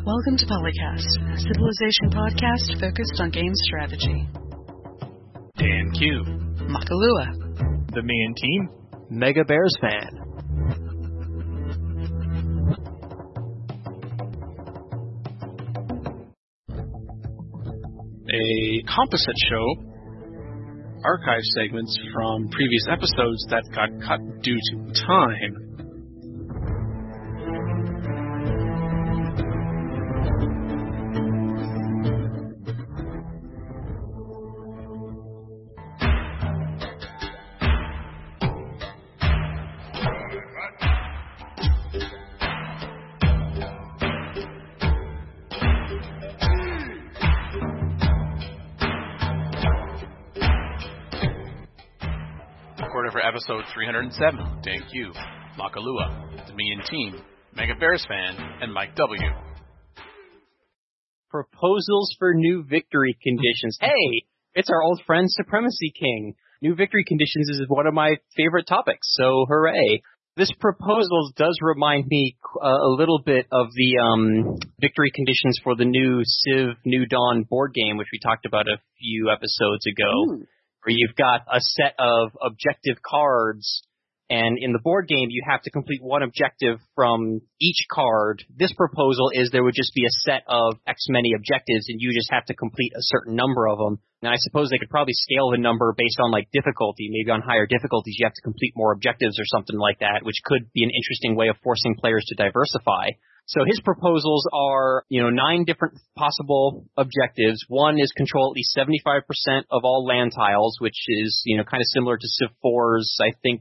Welcome to Polycast, a Civilization podcast focused on game strategy. Dan Q. Makalua. The Me and Team. Mega Bears fan. A composite show, archive segments from previous episodes that got cut due to time. Episode 307, Dan Q, Makalua, The Me and Team, Mega Bears fan, and Mike W. Proposals for new victory conditions. Hey, it's our old friend Supremacy King. New victory conditions is one of my favorite topics, so hooray. This proposal does remind me a little bit of the victory conditions for the new Civ New Dawn board game, which we talked about a few episodes ago. Ooh. Where you've got a set of objective cards, and in the board game, you have to complete one objective from each card. This proposal is there would just be a set of X many objectives, and you just have to complete a certain number of them. And I suppose they could probably scale the number based on, like, difficulty. Maybe on higher difficulties, you have to complete more objectives or something like that, which could be an interesting way of forcing players to diversify. So his proposals are, 9 different possible objectives. One is control at least 75% of all land tiles, which is, kind of similar to Civ 4's, I think,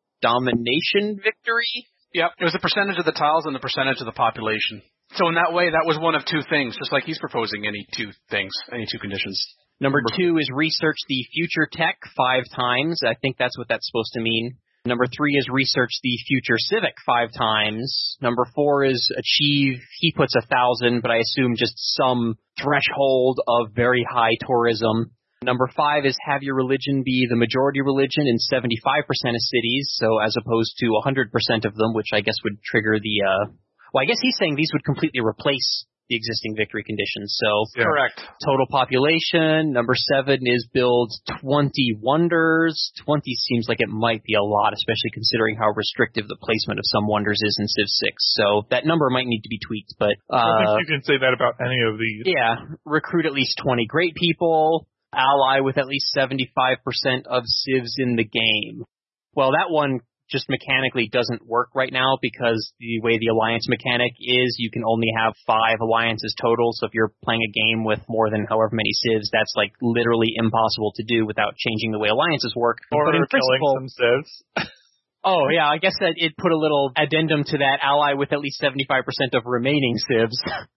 domination victory. Yep, it was the percentage of the tiles and the percentage of the population. So in that way, that was one of 2 things, just like he's proposing any 2 things, any 2 conditions. Number 2 is research the future tech 5 times. I think that's what that's supposed to mean. Number 3 is research the future civic 5 times. Number 4 is achieve, he puts 1,000, but I assume just some threshold of very high tourism. Number 5 is have your religion be the majority religion in 75% of cities, so as opposed to 100% of them, which I guess would trigger the, I guess he's saying these would completely replace the existing victory conditions. So yeah. Correct. Total population. Number 7 is build 20 wonders. 20 seems like it might be a lot, especially considering how restrictive the placement of some wonders is in Civ 6. So that number might need to be tweaked, but I think you can say that about any of these. Yeah, recruit at least 20 great people. Ally with at least 75% of civs in the game. Well, that one just mechanically doesn't work right now because the way the alliance mechanic is, you can only have 5 alliances total. So if you're playing a game with more than however many civs, that's like literally impossible to do without changing the way alliances work. Or but in killing some civs. Oh, yeah, I guess that it put a little addendum to that, ally with at least 75% of remaining civs.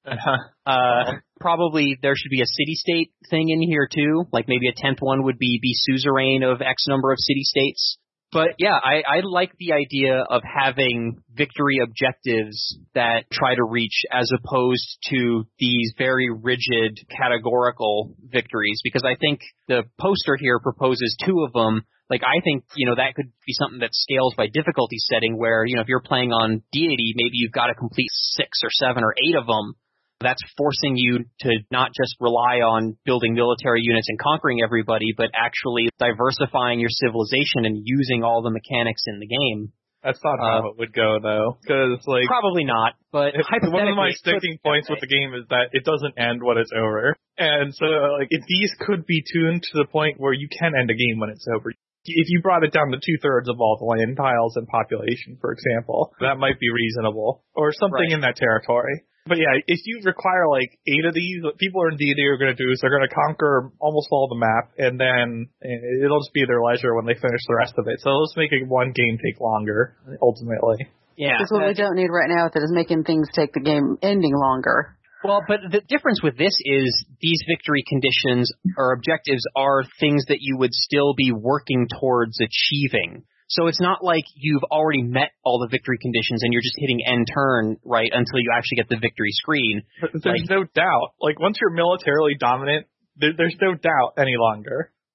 Probably there should be a city-state thing in here, too. Like maybe a 10th one would be suzerain of X number of city-states. But yeah, I like the idea of having victory objectives that try to reach as opposed to these very rigid categorical victories, because I think the poster here proposes 2 of them. Like, I think, that could be something that scales by difficulty setting where, if you're playing on deity, maybe you've got to complete 6 or 7 or 8 of them. That's forcing you to not just rely on building military units and conquering everybody, but actually diversifying your civilization and using all the mechanics in the game. That's not how it would go, though. Because, probably not, but one of my sticking points with the game is that it doesn't end when it's over. And so, if these could be tuned to the point where you can end a game when it's over. If you brought it down to 2/3 of all the land tiles and population, for example, that might be reasonable. Or something in that territory. But yeah, if you require 8 of these, what people in D&D are going to do is they're going to conquer almost all the map, and then it'll just be their leisure when they finish the rest of it. So let's make one game take longer, ultimately. Yeah. That's what we don't need right now, that is making things take the game ending longer. Well, but the difference with this is these victory conditions or objectives are things that you would still be working towards achieving. So it's not like you've already met all the victory conditions and you're just hitting end turn, right, until you actually get the victory screen. But there's no doubt. Once you're militarily dominant, there's no doubt any longer.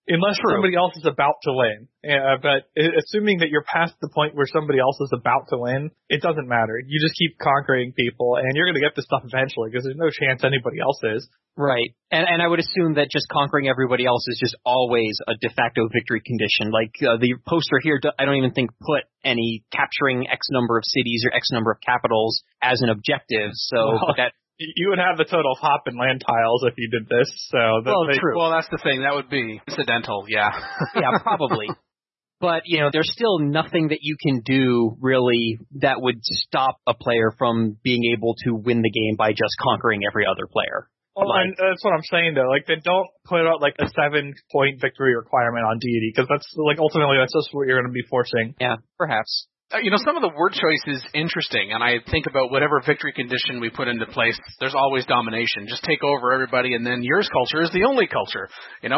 Unless somebody else is about to win. But assuming that you're past the point where somebody else is about to win, it doesn't matter. You just keep conquering people, and you're going to get this stuff eventually because there's no chance anybody else is. Right. And I would assume that just conquering everybody else is just always a de facto victory condition. Like the poster here, I don't even think put any capturing X number of cities or X number of capitals as an objective. So that... You would have the total hop and land tiles if you did this. So true. Well, that's the thing. That would be incidental, yeah. Yeah, probably. But, there's still nothing that you can do, really, that would stop a player from being able to win the game by just conquering every other player. Well, and that's what I'm saying, though. Like, they don't put out, like, a 7-point victory requirement on deity, because that's, like, ultimately that's just what you're going to be forcing. Yeah, perhaps. Some of the word choice is interesting, and I think about whatever victory condition we put into place, there's always domination. Just take over everybody, and then your culture is the only culture.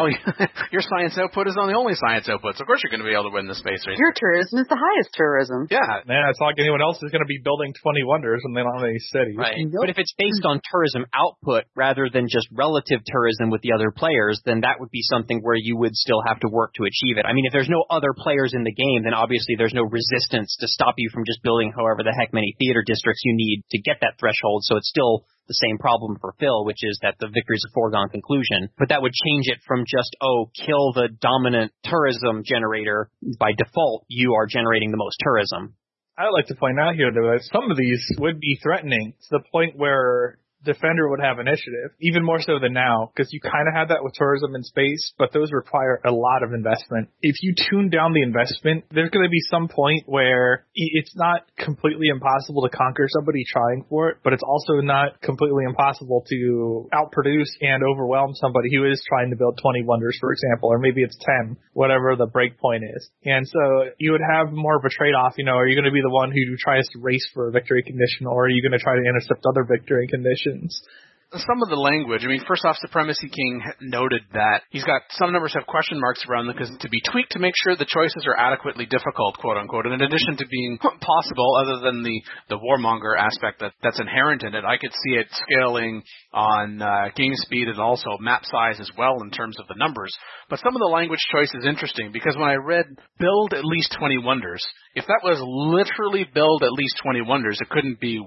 Your science output is on the only science outputs. Of course you're going to be able to win the space race. Your tourism is the highest tourism. Yeah. Man, it's not like anyone else is going to be building 20 wonders when they don't have any cities. Right. But if it's based on tourism output rather than just relative tourism with the other players, then that would be something where you would still have to work to achieve it. I mean, if there's no other players in the game, then obviously there's no resistance to stop you from just building however the heck many theater districts you need to get that threshold. So it's still the same problem for Phil, which is that the victory is a foregone conclusion. But that would change it from just, kill the dominant tourism generator. By default, you are generating the most tourism. I would like to point out here, though, that some of these would be threatening to the point where Defender would have initiative, even more so than now, because you kind of had that with tourism and space, but those require a lot of investment. If you tune down the investment, there's going to be some point where it's not completely impossible to conquer somebody trying for it, but it's also not completely impossible to outproduce and overwhelm somebody who is trying to build 20 wonders, for example, or maybe it's 10, whatever the break point is. And so you would have more of a trade-off, are you going to be the one who tries to race for a victory condition, or are you going to try to intercept other victory conditions? Some of the language, first off, Supremacy King noted that he's got some numbers have question marks around them because to be tweaked to make sure the choices are adequately difficult, quote unquote. And in addition to being possible, other than the warmonger aspect that's inherent in it, I could see it scaling on game speed and also map size as well in terms of the numbers. But some of the language choice is interesting because when I read build at least 20 wonders, if that was literally build at least 20 wonders, it couldn't be,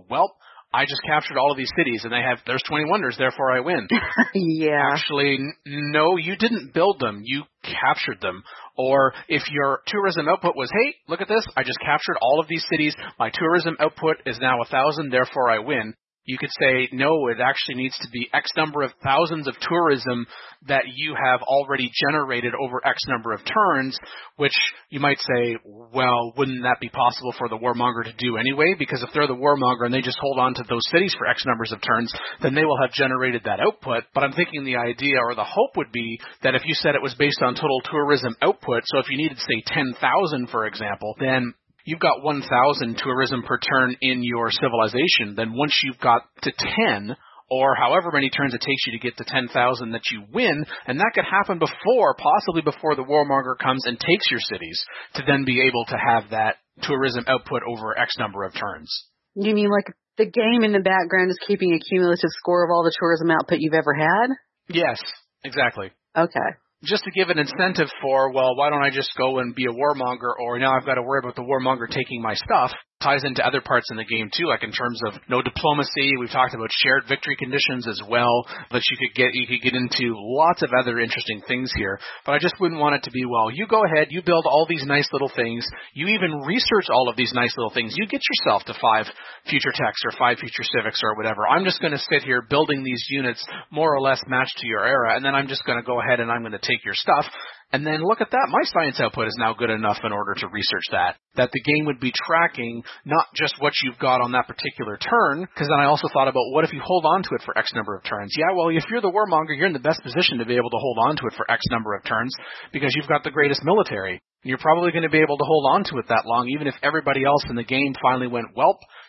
I just captured all of these cities, and there's 20 wonders, therefore I win. Yeah. Actually, no, you didn't build them. You captured them. Or if your tourism output was, hey, look at this, I just captured all of these cities. My tourism output is now 1,000, therefore I win. You could say, no, it actually needs to be X number of thousands of tourism that you have already generated over X number of turns, which you might say, well, wouldn't that be possible for the warmonger to do anyway? Because if they're the warmonger and they just hold on to those cities for X numbers of turns, then they will have generated that output. But I'm thinking the idea or the hope would be that if you said it was based on total tourism output, so if you needed, say, 10,000, for example, then you've got 1,000 tourism per turn in your civilization. Then once you've got to 10, or however many turns it takes you to get to 10,000 that you win, and that could happen possibly before the warmonger comes and takes your cities, to then be able to have that tourism output over X number of turns. You mean like the game in the background is keeping a cumulative score of all the tourism output you've ever had? Yes, exactly. Okay. Just to give an incentive for, why don't I just go and be a warmonger, or now I've got to worry about the warmonger taking my stuff. Ties into other parts in the game too, like in terms of no diplomacy. We've talked about shared victory conditions as well, that you could get into lots of other interesting things here. But I just wouldn't want it to be, you go ahead, you build all these nice little things, you even research all of these nice little things, you get yourself to 5 future techs or 5 future civics or whatever. I'm just going to sit here building these units more or less matched to your era, and then I'm just going to go ahead and I'm going to take your stuff. And then look at that, my science output is now good enough in order to research that the game would be tracking not just what you've got on that particular turn, because then I also thought about what if you hold on to it for X number of turns? Yeah, if you're the warmonger, you're in the best position to be able to hold on to it for X number of turns because you've got the greatest military. You're probably going to be able to hold on to it that long, even if everybody else in the game finally went,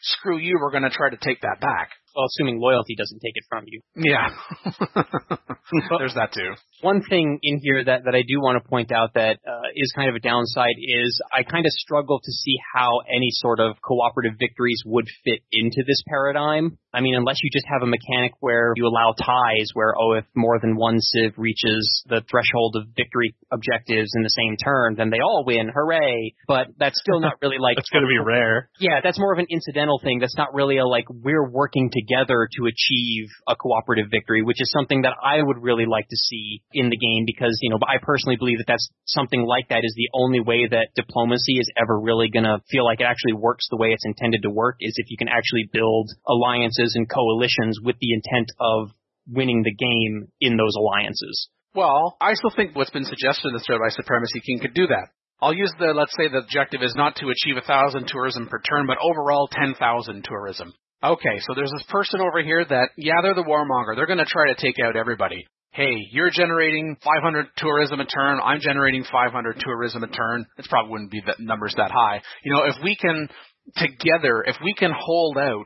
screw you, we're going to try to take that back. Well, assuming loyalty doesn't take it from you. Yeah. There's that too. One thing in here that I do want to point out that is kind of a downside is I kind of struggle to see how any sort of cooperative victories would fit into this paradigm. I mean, unless you just have a mechanic where you allow ties where, if more than one civ reaches the threshold of victory objectives in the same turn, then they all win, hooray. But that's still not really like... That's going to be rare. Yeah, that's more of an incidental thing. That's not really a, we're working together to achieve a cooperative victory, which is something that I would really like to see in the game because, I personally believe that that's something like that is the only way that diplomacy is ever really going to feel like it actually works the way it's intended to work is if you can actually build alliances and coalitions with the intent of winning the game in those alliances. Well, I still think what's been suggested in the thread by Supremacy King could do that. I'll use let's say the objective is not to achieve 1,000 tourism per turn, but overall 10,000 tourism. Okay, so there's this person over here that, they're the warmonger. They're going to try to take out everybody. Hey, you're generating 500 tourism a turn. I'm generating 500 tourism a turn. It probably wouldn't be the numbers that high. If we can hold out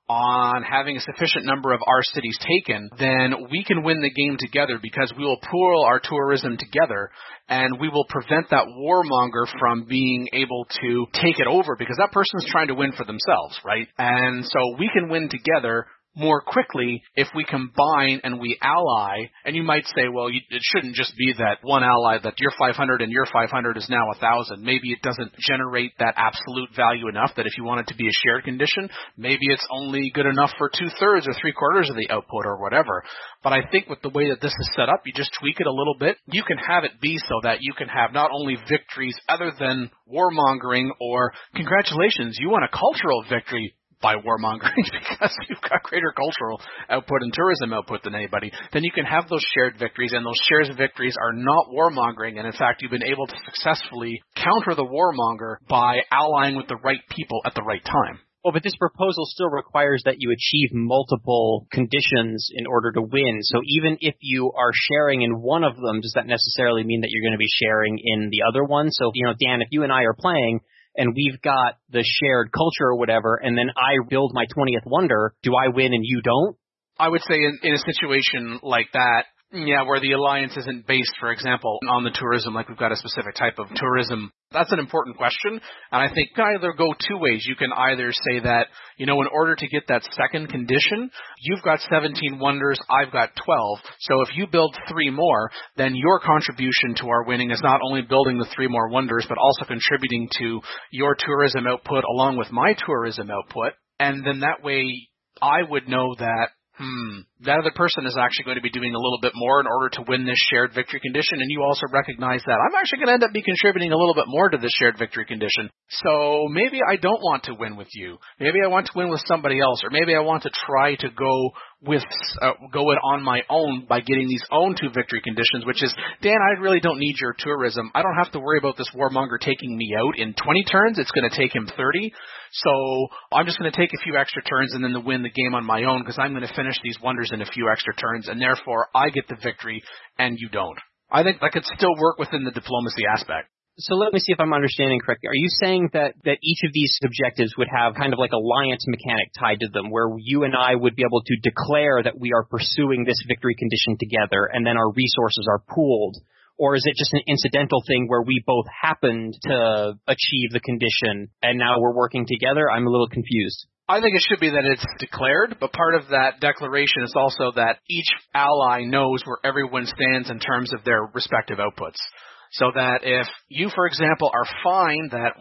on having a sufficient number of our cities taken, then we can win the game together because we will pool our tourism together and we will prevent that warmonger from being able to take it over because that person's trying to win for themselves, right? And so we can win together more quickly if we combine and we ally. And you might say, well, it shouldn't just be that one ally, that your 500 and your 500 is now 1,000. Maybe it doesn't generate that absolute value enough that if you want it to be a shared condition, maybe it's only good enough for 2/3 or 3/4 of the output or whatever. But I think with the way that this is set up, you just tweak it a little bit. You can have it be so that you can have not only victories other than warmongering or congratulations, you won a cultural victory by warmongering because you've got greater cultural output and tourism output than anybody, then you can have those shared victories, and those shared victories are not warmongering, and in fact you've been able to successfully counter the warmonger by allying with the right people at the right time. Well, but this proposal still requires that you achieve multiple conditions in order to win. So even if you are sharing in one of them, does that necessarily mean that you're going to be sharing in the other one? So, Dan, if you and I are playing, and we've got the shared culture or whatever, and then I build my 20th wonder, do I win and you don't? I would say in a situation like that, where the alliance isn't based, for example, on the tourism, like we've got a specific type of tourism, that's an important question. And I think you can either go two ways. You can either say that, in order to get that second condition, you've got 17 wonders, I've got 12. So if you build 3 more, then your contribution to our winning is not only building the 3 more wonders, but also contributing to your tourism output along with my tourism output. And then that way I would know that that other person is actually going to be doing a little bit more in order to win this shared victory condition, and you also recognize that I'm actually going to end up be contributing a little bit more to this shared victory condition. So maybe I don't want to win with you. Maybe I want to win with somebody else, or maybe I want to try to go it on my own by getting these own 2 victory conditions, which is, Dan, I really don't need your tourism. I don't have to worry about this warmonger taking me out in 20 turns. It's going to take him 30. So I'm just going to take a few extra turns and then to win the game on my own because I'm going to finish these wonders in a few extra turns, and therefore I get the victory and you don't. I think that could still work within the diplomacy aspect. So let me see if I'm understanding correctly. Are you saying that each of these objectives would have kind of like alliance mechanic tied to them, where you and I would be able to declare that we are pursuing this victory condition together, and then our resources are pooled? Or is it just an incidental thing where we both happened to achieve the condition, and now we're working together? I'm a little confused. I think it should be that it's declared, but part of that declaration is also that each ally knows where everyone stands in terms of their respective outputs. So that if you, for example, are fine that,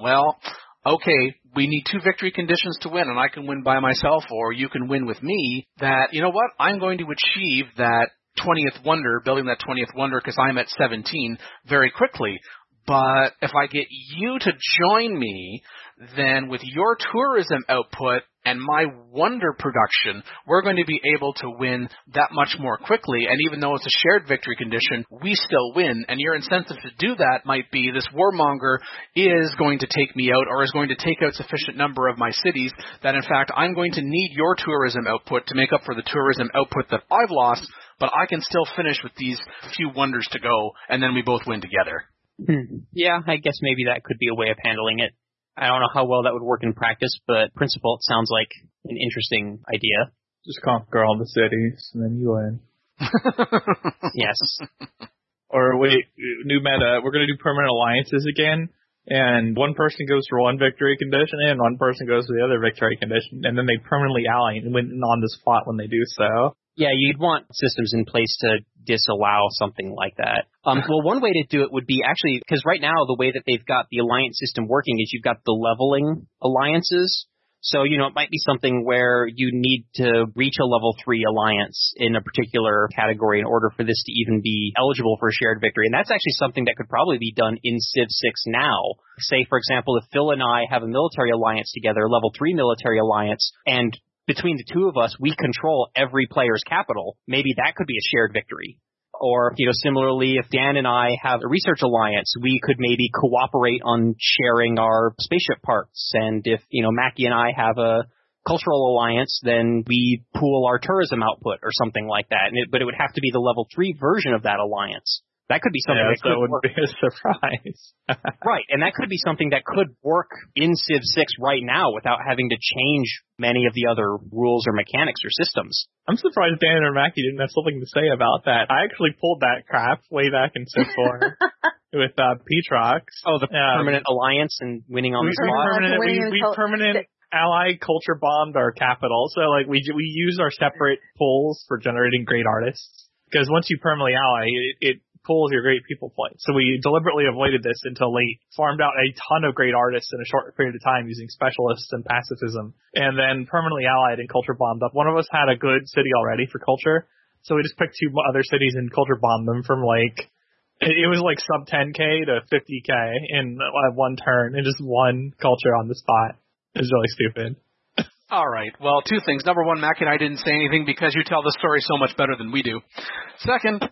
okay, we need 2 victory conditions to win, and I can win by myself, or you can win with me, that, I'm going to achieve that 20th wonder, building that 20th wonder because I'm at 17 very quickly. But if I get you to join me, then with your tourism output and my wonder production, we're going to be able to win that much more quickly. And even though it's a shared victory condition, we still win. And your incentive to do that might be this warmonger is going to take me out, or is going to take out sufficient number of my cities that, in fact, I'm going to need your tourism output to make up for the tourism output that I've lost, but I can still finish with these few wonders to go, and then we both win together. Yeah, I guess maybe that could be a way of handling it. I don't know how well that would work in practice, but principle, it sounds like an interesting idea. Just conquer all the cities, and then you win. Yes. Or wait, new meta, we're going to do permanent alliances again, and one person goes for one victory condition, and one person goes for the other victory condition, and then they permanently ally and win on the spot when they do so. Yeah, you'd want systems in place to disallow something like that. Well, one way to do it would be actually, because right now the way that they've got the alliance system working is you've got the leveling alliances. So, it might be something where you need to reach a level 3 alliance in a particular category in order for this to even be eligible for a shared victory. And that's actually something that could probably be done in Civ 6 now. Say, for example, if Phil and I have a military alliance together, level 3 military alliance, and between the two of us, we control every player's capital, maybe that could be a shared victory. Or, similarly, if Dan and I have a research alliance, we could maybe cooperate on sharing our spaceship parts. And if, Mackie and I have a cultural alliance, then we pool our tourism output or something like that. But it would have to be the level 3 version of that alliance. That could be something that would work. Be a surprise. Right, and that could be something that could work in Civ 6 right now without having to change many of the other rules or mechanics or systems. I'm surprised Dan or Mackie didn't have something to say about that. I actually pulled that crap way back in Civ 4 with Petrox. Oh, the permanent alliance and winning on the spot? We permanent ally culture bombed our capital. So we use our separate pools for generating great artists. Because once you permanently ally, it pulls your great people points. So we deliberately avoided this until late, farmed out a ton of great artists in a short period of time using specialists and pacifism, and then permanently allied and culture bombed up. One of us had a good city already for culture, so we just picked 2 other cities and culture bombed them from it was sub 10k to 50k in one turn, and just one culture on the spot. It was really stupid. All right. Well, 2 things. Number 1, Mac and I didn't say anything because you tell the story so much better than we do. Second...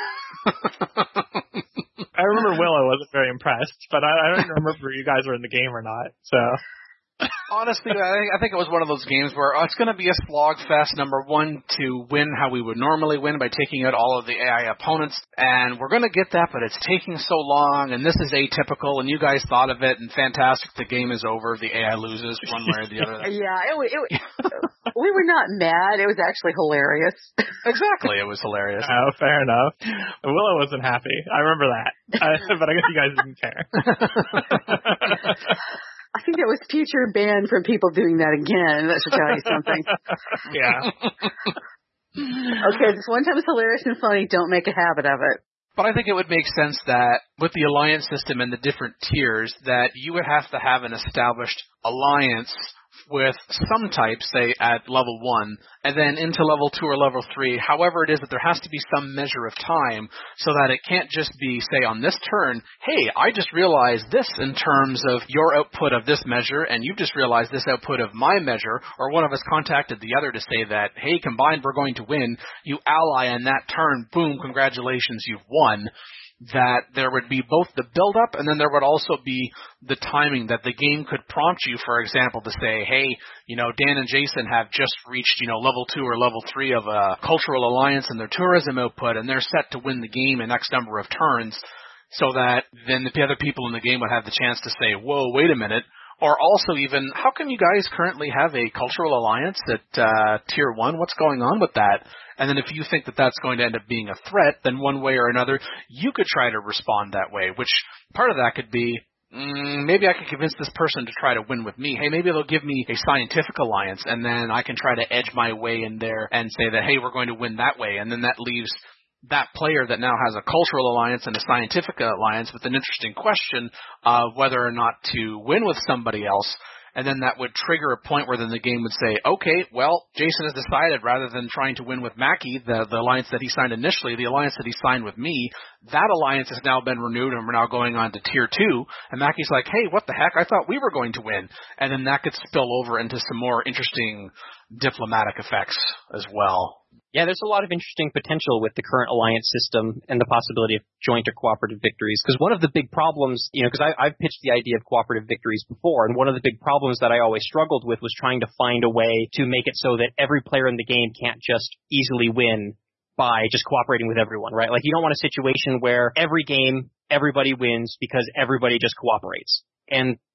I remember Willow wasn't very impressed, but I don't remember if you guys were in the game or not. So honestly, I think it was one of those games where it's going to be a slog fest. Number 1, to win how we would normally win by taking out all of the AI opponents, and we're going to get that, but it's taking so long, and this is atypical, and you guys thought of it, and fantastic. The game is over. The AI loses one way or the other. Yeah, we were not mad. It was actually hilarious. Exactly, it was hilarious. Oh, fair enough. Willow wasn't happy. I remember that, but I guess you guys didn't care. I think that was future banned from people doing that again. That should tell you something. Yeah. Okay, this one time is hilarious and funny. Don't make a habit of it. But I think it would make sense that with the alliance system and the different tiers, that you would have to have an established alliance with some type, say, at level 1, and then into level 2 or level 3, however it is that there has to be some measure of time so that it can't just be, say, on this turn, hey, I just realized this in terms of your output of this measure, and you just realized this output of my measure, or one of us contacted the other to say that, hey, combined we're going to win, you ally in that turn, boom, congratulations, you've won. That there would be both the build-up and then there would also be the timing that the game could prompt you, for example, to say, hey, Dan and Jason have just reached, level 2 or level 3 of a cultural alliance in their tourism output, and they're set to win the game in X number of turns, so that then the other people in the game would have the chance to say, whoa, wait a minute. Or also even, how come you guys currently have a cultural alliance at Tier 1? What's going on with that? And then if you think that that's going to end up being a threat, then one way or another, you could try to respond that way, which part of that could be, maybe I can convince this person to try to win with me. Hey, maybe they'll give me a scientific alliance, and then I can try to edge my way in there and say that, hey, we're going to win that way. And then that leaves that player that now has a cultural alliance and a scientific alliance with an interesting question of whether or not to win with somebody else. And then that would trigger a point where then the game would say, okay, well, Jason has decided rather than trying to win with Mackie, the alliance that he signed initially, the alliance that he signed with me, that alliance has now been renewed and we're now going on to Tier 2. And Mackie's like, hey, what the heck? I thought we were going to win. And then that could spill over into some more interesting diplomatic effects as well. Yeah, there's a lot of interesting potential with the current alliance system and the possibility of joint or cooperative victories. Because one of the big problems, because I've pitched the idea of cooperative victories before, and one of the big problems that I always struggled with was trying to find a way to make it so that every player in the game can't just easily win by just cooperating with everyone, right? Like, you don't want a situation where every game, everybody wins because everybody just cooperates. And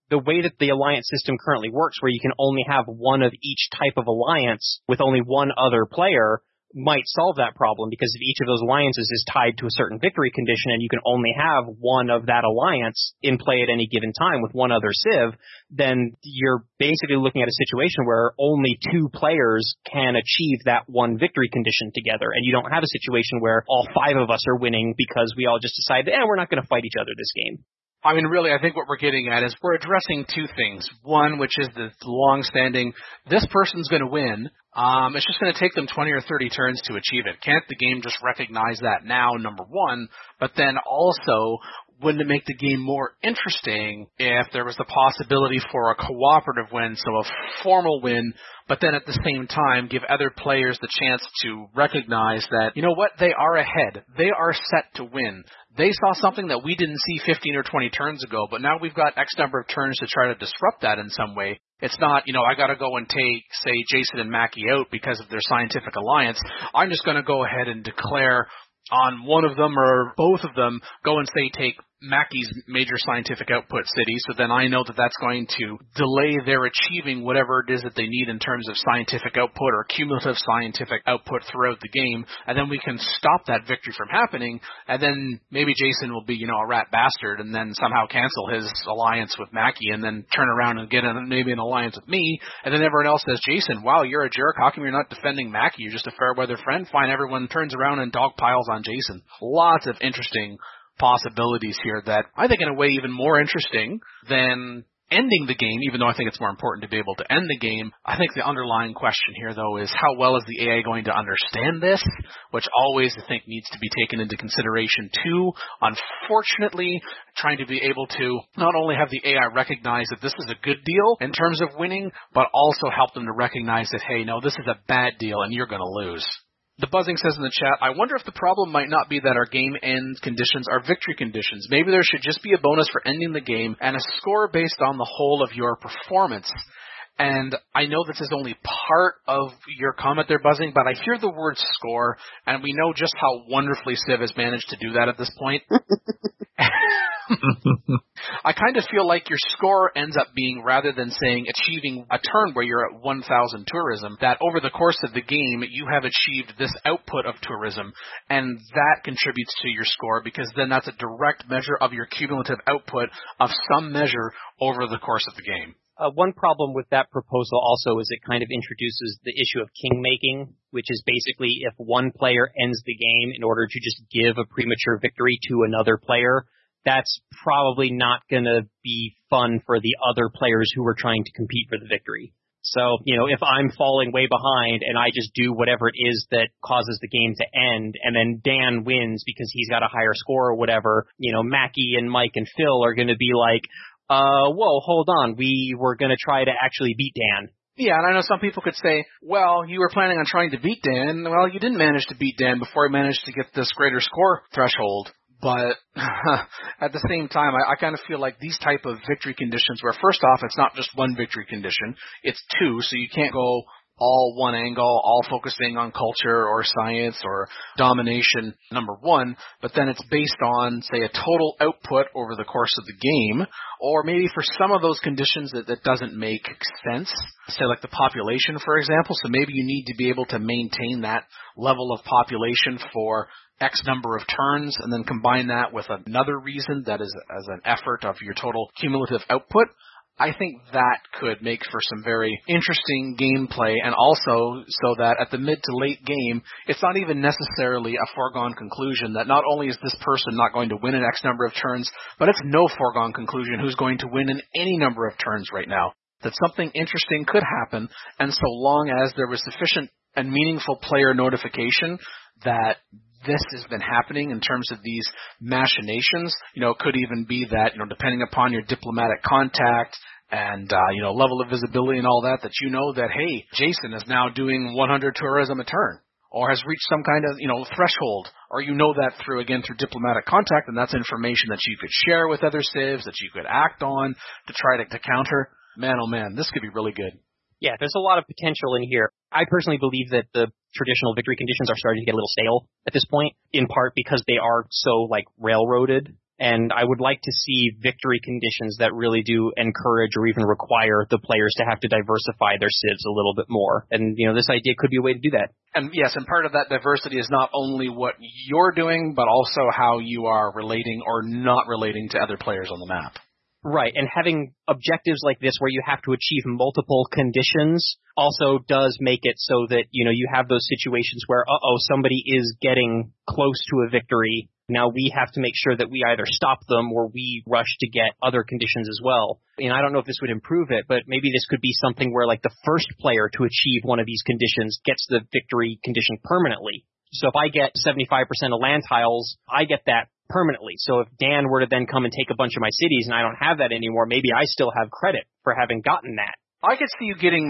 the way that the alliance system currently works, where you can only have one of each type of alliance with only one other player, might solve that problem, because if each of those alliances is tied to a certain victory condition and you can only have one of that alliance in play at any given time with one other civ, then you're basically looking at a situation where only two players can achieve that one victory condition together, and you don't have a situation where all five of us are winning because we all just decided, we're not going to fight each other this game. I mean, really, I think what we're getting at is we're addressing two things. One, which is the long-standing, this person's going to win. It's just going to take them 20 or 30 turns to achieve it. Can't the game just recognize that now, number one? But then also, wouldn't it make the game more interesting if there was the possibility for a cooperative win, so a formal win, but then at the same time give other players the chance to recognize that, you know what, they are ahead. They are set to win. They saw something that we didn't see 15 or 20 turns ago, but now we've got X number of turns to try to disrupt that in some way. It's not, I got to go and take, say, Jason and Mackie out because of their scientific alliance. I'm just going to go ahead and declare on one of them or both of them, go and say take Mackie's major scientific output city, so then I know that that's going to delay their achieving whatever it is that they need in terms of scientific output or cumulative scientific output throughout the game, and then we can stop that victory from happening, and then maybe Jason will be, a rat bastard, and then somehow cancel his alliance with Mackie, and then turn around and get maybe an alliance with me, and then everyone else says, Jason, wow, you're a jerk, how come you're not defending Mackie, you're just a fair weather friend? Fine, everyone turns around and dog piles on Jason. Lots of interesting possibilities here that I think in a way even more interesting than ending the game, even though I think it's more important to be able to end the game. I think the underlying question here, though, is how well is the AI going to understand this, which always I think needs to be taken into consideration too. Unfortunately, trying to be able to not only have the AI recognize that this is a good deal in terms of winning, but also help them to recognize that, hey, no, this is a bad deal and you're going to lose. The Buzzing says in the chat, I wonder if the problem might not be that our game end conditions are victory conditions. Maybe there should just be a bonus for ending the game and a score based on the whole of your performance. And I know this is only part of your comment there, Buzzing, but I hear the word score, and we know just how wonderfully Civ has managed to do that at this point. I kind of feel like your score ends up being, rather than saying achieving a turn where you're at 1,000 tourism, that over the course of the game you have achieved this output of tourism, and that contributes to your score, because then that's a direct measure of your cumulative output of some measure over the course of the game. One problem with that proposal also is it kind of introduces the issue of king-making, which is basically if one player ends the game in order to just give a premature victory to another player, that's probably not going to be fun for the other players who are trying to compete for the victory. So, if I'm falling way behind and I just do whatever it is that causes the game to end, and then Dan wins because he's got a higher score or whatever, Mackie and Mike and Phil are going to be like, whoa, hold on, we were going to try to actually beat Dan. Yeah, and I know some people could say, well, you were planning on trying to beat Dan. Well, you didn't manage to beat Dan before he managed to get this greater score threshold. But at the same time, I kind of feel like these type of victory conditions where, first off, it's not just one victory condition, it's two, so you can't go all one angle, all focusing on culture or science or domination, number one, but then it's based on, say, a total output over the course of the game, or maybe for some of those conditions that doesn't make sense, say like the population, for example, so maybe you need to be able to maintain that level of population for X number of turns, and then combine that with another reason that is as an effort of your total cumulative output. I think that could make for some very interesting gameplay, and also so that at the mid to late game, it's not even necessarily a foregone conclusion that not only is this person not going to win in X number of turns, but it's no foregone conclusion who's going to win in any number of turns right now. That something interesting could happen, and so long as there was sufficient and meaningful player notification that this has been happening in terms of these machinations, it could even be that, depending upon your diplomatic contact and, level of visibility and all that, that, hey, Jason is now doing 100 tourism a turn, or has reached some kind of, threshold, or that through diplomatic contact, and that's information that you could share with other civs, that you could act on to try to counter. Man, oh man, this could be really good. Yeah, there's a lot of potential in here. I personally believe that the traditional victory conditions are starting to get a little stale at this point, in part because they are so, railroaded. And I would like to see victory conditions that really do encourage or even require the players to have to diversify their civs a little bit more. And, this idea could be a way to do that. And yes, and part of that diversity is not only what you're doing, but also how you are relating or not relating to other players on the map. Right, and having objectives like this where you have to achieve multiple conditions also does make it so that, you have those situations where, somebody is getting close to a victory. Now we have to make sure that we either stop them or we rush to get other conditions as well. I don't know if this would improve it, but maybe this could be something where like the first player to achieve one of these conditions gets the victory condition permanently. So if I get 75% of land tiles, I get that permanently. So if Dan were to then come and take a bunch of my cities and I don't have that anymore, maybe I still have credit for having gotten that. I could see you getting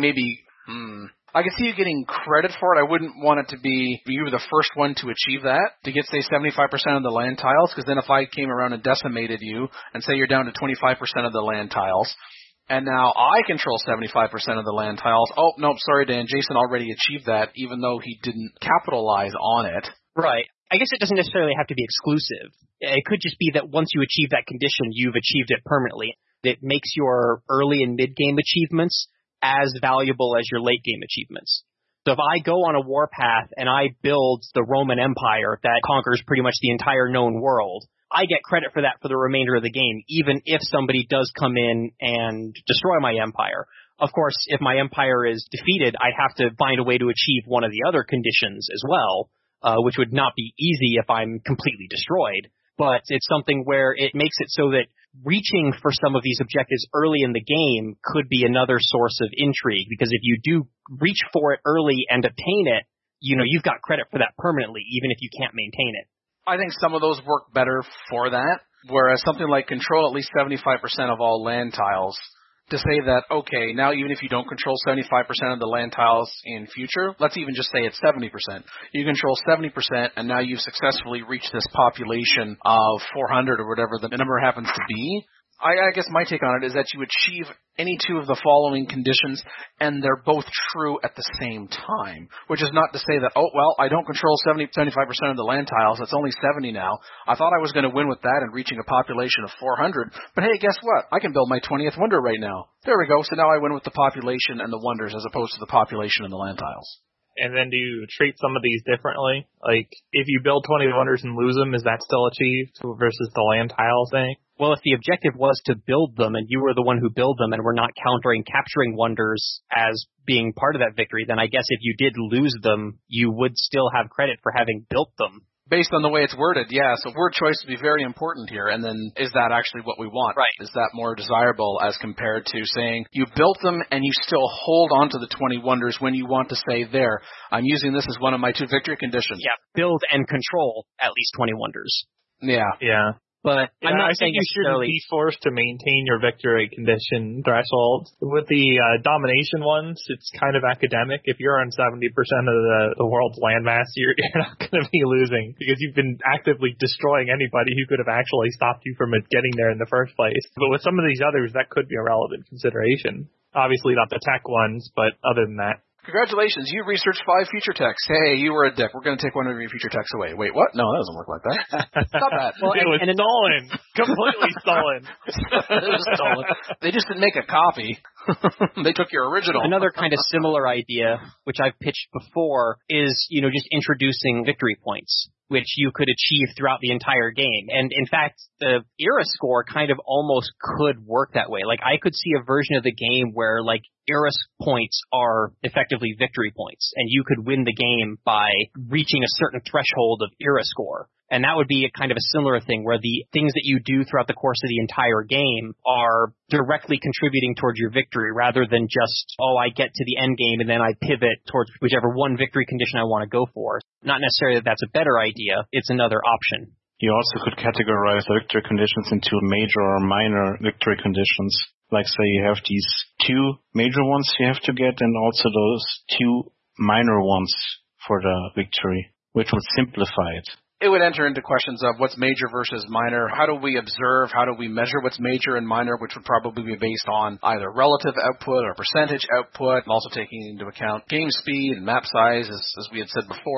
credit for it. I wouldn't want it to be you were the first one to achieve that, to get, say, 75% of the land tiles, because then if I came around and decimated you and say you're down to 25% of the land tiles, and now I control 75% of the land tiles. Oh, nope, sorry, Dan. Jason already achieved that, even though he didn't capitalize on it. Right. I guess it doesn't necessarily have to be exclusive. It could just be that once you achieve that condition, you've achieved it permanently. It makes your early and mid-game achievements as valuable as your late-game achievements. So if I go on a warpath and I build the Roman Empire that conquers pretty much the entire known world, I get credit for that for the remainder of the game, even if somebody does come in and destroy my empire. Of course, if my empire is defeated, I have to find a way to achieve one of the other conditions as well, which would not be easy if I'm completely destroyed. But it's something where it makes it so that reaching for some of these objectives early in the game could be another source of intrigue, because if you do reach for it early and obtain it, you've got credit for that permanently, even if you can't maintain it. I think some of those work better for that, whereas something like control at least 75% of all land tiles, to say that, okay, now even if you don't control 75% of the land tiles in future, let's even just say it's 70%. You control 70%, and now you've successfully reached this population of 400 or whatever the number happens to be. I guess my take on it is that you achieve any two of the following conditions, and they're both true at the same time, which is not to say that, oh, well, I don't control 75% of the land tiles. It's only 70 now. I thought I was going to win with that and reaching a population of 400, but hey, guess what? I can build my 20th wonder right now. There we go. So now I win with the population and the wonders as opposed to the population and the land tiles. And then do you treat some of these differently? Like, if you build 20 wonders and lose them, is that still achieved versus the land tile thing? Well, if the objective was to build them and you were the one who built them and were not capturing wonders as being part of that victory, then I guess if you did lose them, you would still have credit for having built them. Based on the way it's worded, yeah. So word choice would be very important here. And then is that actually what we want? Right. Is that more desirable as compared to saying you built them and you still hold on to the 20 wonders when you want to say, there, I'm using this as one of my two victory conditions. Yeah, build and control at least 20 wonders. Yeah. Yeah. But yeah, I'm not I saying think you shouldn't be forced to maintain your victory condition threshold. With the domination ones, it's kind of academic. If you're on 70% of the world's landmass, you're not going to be losing because you've been actively destroying anybody who could have actually stopped you from getting there in the first place. But with some of these others, that could be a relevant consideration. Obviously not the tech ones, but other than that. Congratulations, you researched 5 feature texts. Hey, you were a dick. We're going to take one of your feature texts away. Wait, what? No, that doesn't work like that. Stop that. Well, it was stolen. Completely stolen. It was stolen. They just didn't make a copy. They took your original. Another kind of similar idea, which I've pitched before, is, just introducing victory points, which you could achieve throughout the entire game. And in fact, the era score kind of almost could work that way. Like, I could see a version of the game where, like, era points are effectively victory points, and you could win the game by reaching a certain threshold of era score. And that would be a kind of a similar thing where the things that you do throughout the course of the entire game are directly contributing towards your victory rather than just, I get to the end game and then I pivot towards whichever one victory condition I want to go for. Not necessarily that that's a better idea. It's another option. You also could categorize the victory conditions into major or minor victory conditions. Like, say, you have these 2 major ones you have to get and also those 2 minor ones for the victory, which would simplify it. It would enter into questions of what's major versus minor. How do we observe? How do we measure what's major and minor, which would probably be based on either relative output or percentage output, and also taking into account game speed and map size, as we had said before.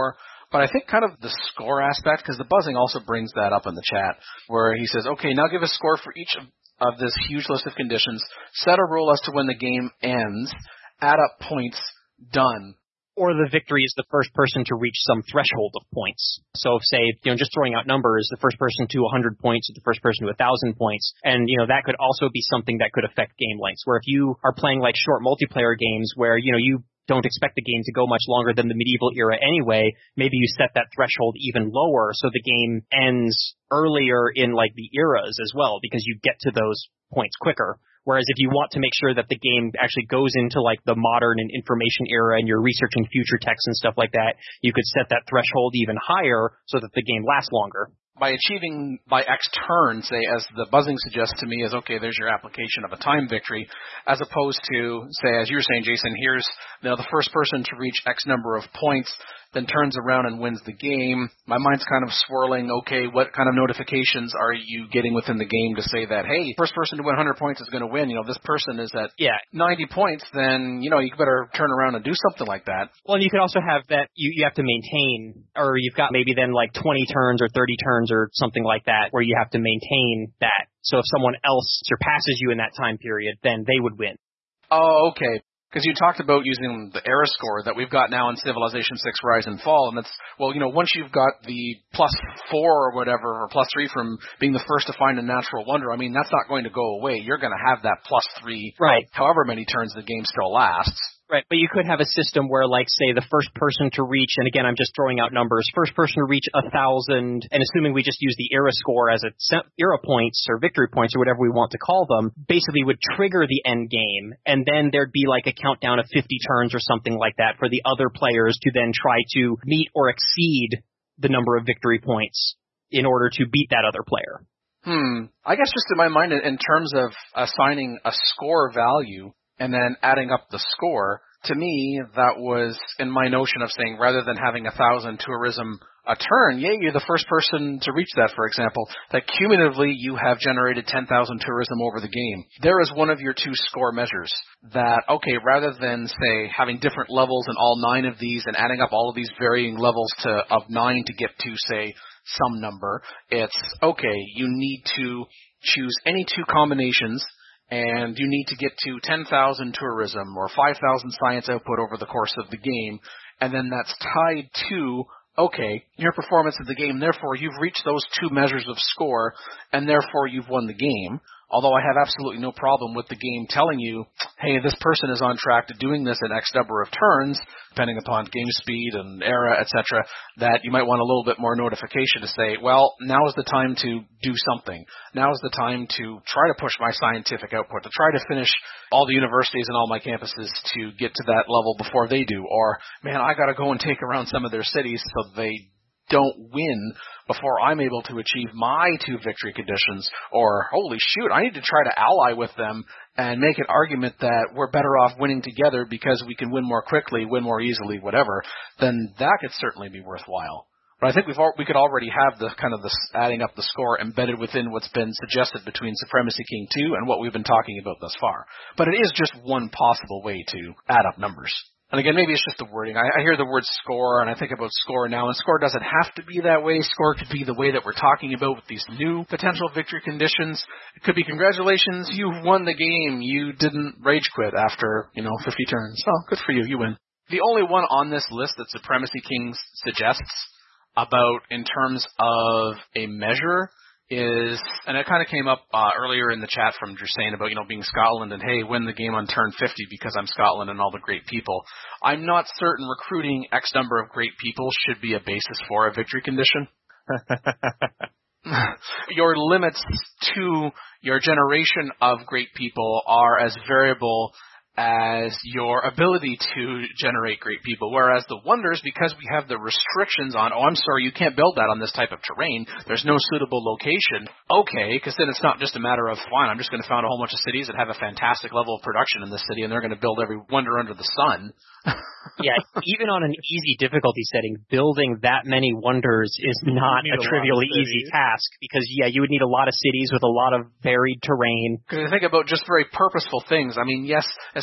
But I think kind of the score aspect, because the buzzing also brings that up in the chat, where he says, okay, now give a score for each of this huge list of conditions, set a rule as to when the game ends, add up points, done. Or the victory is the first person to reach some threshold of points. So if, say, just throwing out numbers, the first person to 100 points or the first person to 1,000 points. And, that could also be something that could affect game lengths, where if you are playing like short multiplayer games where, you don't expect the game to go much longer than the medieval era anyway, maybe you set that threshold even lower so the game ends earlier in like the eras as well, because you get to those points quicker. Whereas if you want to make sure that the game actually goes into like the modern and information era and you're researching future texts and stuff like that, you could set that threshold even higher so that the game lasts longer. By achieving by X turns, say, as the buzzing suggests to me, is okay, there's your application of a time victory, as opposed to, say, as you were saying, Jason, here's the first person to reach X number of points, then turns around and wins the game. My mind's kind of swirling, okay, what kind of notifications are you getting within the game to say that, hey, first person to win 100 points is going to win, this person is at 90 points, then, you better turn around and do something like that. Well, and you can also have that you have to maintain, or you've got maybe then like 20 turns or 30 turns or something like that where you have to maintain that. So if someone else surpasses you in that time period, then they would win. Oh, okay. Because you talked about using the era score that we've got now in Civilization 6 Rise and Fall, and it's, once you've got the +4 or whatever, or +3 from being the first to find a natural wonder, that's not going to go away. You're going to have that +3, right, however many turns the game still lasts. Right, but you could have a system where, like, say, the first person to reach, and again, I'm just throwing out numbers, first person to reach 1,000, and assuming we just use the era score as era points or victory points or whatever we want to call them, basically would trigger the end game, and then there'd be like a countdown of 50 turns or something like that for the other players to then try to meet or exceed the number of victory points in order to beat that other player. I guess just in my mind, in terms of assigning a score value, and then adding up the score, to me, that was in my notion of saying, rather than having 1,000 tourism a turn, you're the first person to reach that, for example, that cumulatively you have generated 10,000 tourism over the game. There is one of your two score measures that, okay, rather than, say, having different levels in all 9 of these and adding up all of these varying levels of 9 to get to, say, some number, it's, okay, you need to choose any 2 combinations, and you need to get to 10,000 tourism or 5,000 science output over the course of the game, and then that's tied to, okay, your performance of the game, therefore you've reached those 2 measures of score, and therefore you've won the game. Although I have absolutely no problem with the game telling you, hey, this person is on track to doing this in X number of turns, depending upon game speed and era, etc., that you might want a little bit more notification to say, well, now is the time to do something. Now is the time to try to push my scientific output, to try to finish all the universities and all my campuses to get to that level before they do. Or, man, I got to go and take around some of their cities so they don't win before I'm able to achieve my 2 victory conditions, or holy shoot, I need to try to ally with them and make an argument that we're better off winning together because we can win more quickly, win more easily, whatever, then that could certainly be worthwhile. But I think we could already have the kind of the adding up the score embedded within what's been suggested between Supremacy King 2 and what we've been talking about thus far. But it is just one possible way to add up numbers. And again, maybe it's just the wording. I hear the word score, and I think about score now, and score doesn't have to be that way. Score could be the way that we're talking about with these new potential victory conditions. It could be, congratulations, you've won the game. You didn't rage quit after, 50 turns. Oh, good for you, you win. The only one on this list that Supremacy King suggests about in terms of a measure is, and it kind of came up earlier in the chat from Drusane about, being Scotland and, hey, win the game on turn 50 because I'm Scotland and all the great people. I'm not certain recruiting X number of great people should be a basis for a victory condition. Your limits to your generation of great people are as variable as your ability to generate great people, whereas the wonders, because we have the restrictions on, I'm sorry, you can't build that on this type of terrain, there's no suitable location, okay, because then it's not just a matter of, fine, I'm just going to found a whole bunch of cities that have a fantastic level of production in this city, and they're going to build every wonder under the sun. Yeah, even on an easy difficulty setting, building that many wonders is not a trivially easy task, because, you would need a lot of cities with a lot of varied terrain. Because I think about just very purposeful things. I mean, yes, as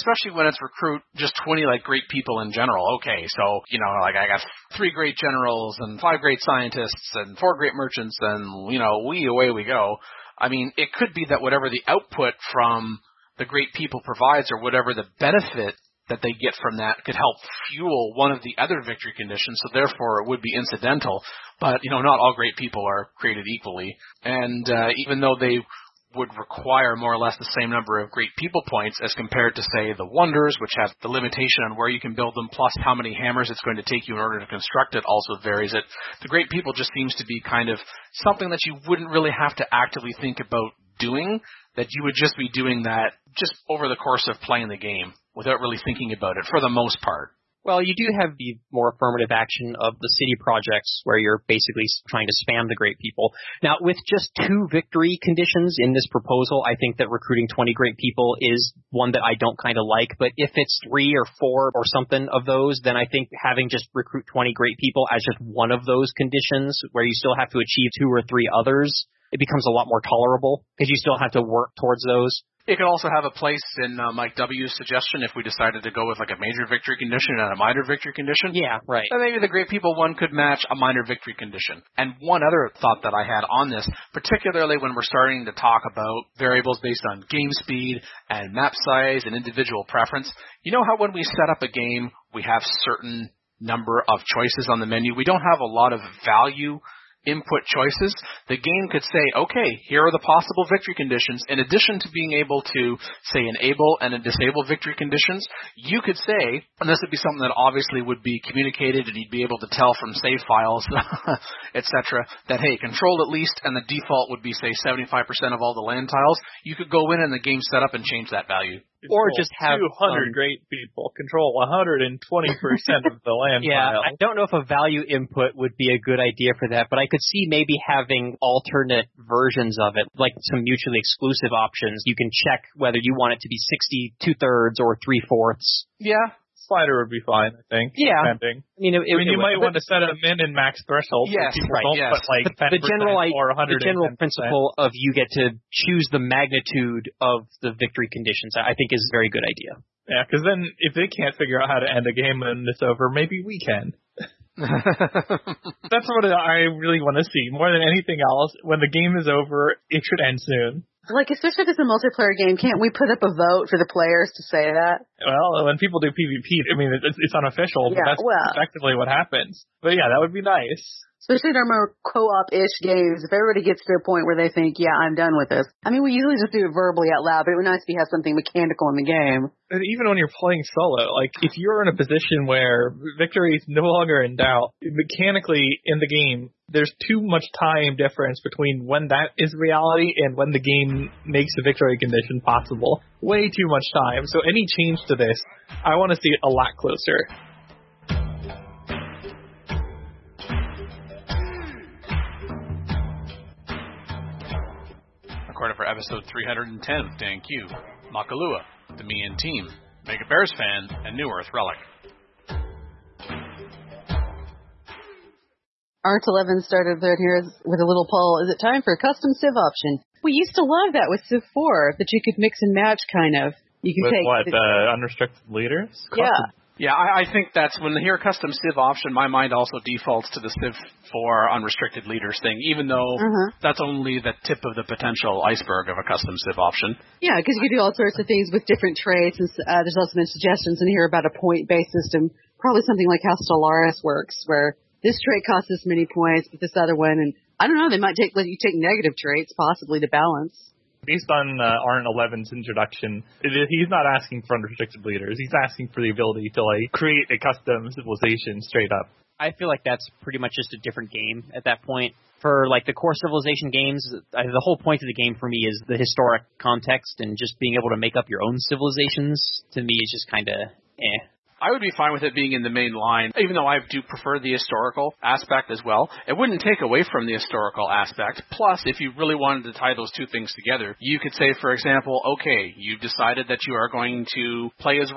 especially when it's recruit just 20 like great people in general. Okay, so, you know, like I got 3 great generals and 5 great scientists and 4 great merchants and, you know, away we go. I mean, it could be that whatever the output from the great people provides or whatever the benefit that they get from that could help fuel one of the other victory conditions, so therefore it would be incidental. But, you know, not all great people are created equally. And even though they would require more or less the same number of great people points as compared to, say, the wonders, which have the limitation on where you can build them, plus how many hammers it's going to take you in order to construct it also varies it. The great people just seems to be kind of something that you wouldn't really have to actively think about doing, that you would just be doing that just over the course of playing the game without really thinking about it for the most part. Well, you do have the more affirmative action of the city projects where you're basically trying to spam the great people. Now, with just 2 victory conditions in this proposal, I think that recruiting 20 great people is one that I don't kind of like. But if it's 3 or 4 or something of those, then I think having just recruit 20 great people as just one of those conditions where you still have to achieve 2 or 3 others, it becomes a lot more tolerable because you still have to work towards those. It could also have a place in Mike W's suggestion if we decided to go with like a major victory condition and a minor victory condition. Yeah, right. But maybe the great people one could match a minor victory condition. And one other thought that I had on this, particularly when we're starting to talk about variables based on game speed and map size and individual preference, you know how when we set up a game, we have certain number of choices on the menu? We don't have a lot of value input choices. The game could say, okay, here are the possible victory conditions. In addition to being able to, say, enable and disable victory conditions, you could say, and this would be something that obviously would be communicated and you'd be able to tell from save files, etc., that, hey, control at least, and the default would be, say, 75% of all the land tiles. You could go in and the game setup and change that value. Or just have 200 great people control 120% of the land yeah, tile. I don't know if a value input would be a good idea for that, but I could see maybe having alternate versions of it, like some mutually exclusive options. You can check whether you want it to be 60 2/3 or 3/4. Yeah. Slider would be fine, I think. Yeah. Depending. You might want to set a min and max threshold. Yes, so people right, don't yes. put like 10% the general 110%. principle of you get to choose the magnitude of the victory conditions, I think is a very good idea. Yeah, because then if they can't figure out how to end a game and it's over, maybe we can. That's what I really want to see. More than anything else, when the game is over, it should end soon. Like, especially if it's a multiplayer game, can't we put up a vote for the players to say that? Well, when people do PvP, I mean, it's unofficial, but that's effectively what happens. But yeah, that would be nice. Especially in our more co-op-ish games, if everybody gets to a point where they think, yeah, I'm done with this. I mean, we usually just do it verbally out loud, but it would be nice if you have something mechanical in the game. And even when you're playing solo, like, if you're in a position where victory is no longer in doubt, mechanically in the game, there's too much time difference between when that is reality and when the game makes a victory condition possible. Way too much time. So any change to this, I want to see it a lot closer. Recorded for episode 310 with Dan Q, Makalua, the Me and Team, Mega Bears Fan, and New Earth Relic. Art11 started there here with a little poll. Is it time for a custom Civ option? We used to love that with Civ 4, that you could mix and match, kind of. You could with take what, unrestricted leaders? Yeah. Yeah, I think that's when they hear custom Civ option, my mind also defaults to the Civ 4 unrestricted leaders thing, even though that's only the tip of the potential iceberg of a custom Civ option. Yeah, because you can do all sorts of things with different traits. And there's also been suggestions in here about a point-based system, probably something like how Stellaris works, where this trait costs this many points, but this other one, and I don't know, they might let you take negative traits, possibly to balance. Based on Art11's introduction, he's not asking for unrestricted leaders. He's asking for the ability to like create a custom civilization straight up. I feel like that's pretty much just a different game at that point. For like the core Civilization games, the whole point of the game for me is the historic context, and just being able to make up your own civilizations, to me, is just kind of I would be fine with it being in the main line, even though I do prefer the historical aspect as well. It wouldn't take away from the historical aspect. Plus, if you really wanted to tie those two things together, you could say, for example, okay, you've decided that you are going to play as Rome.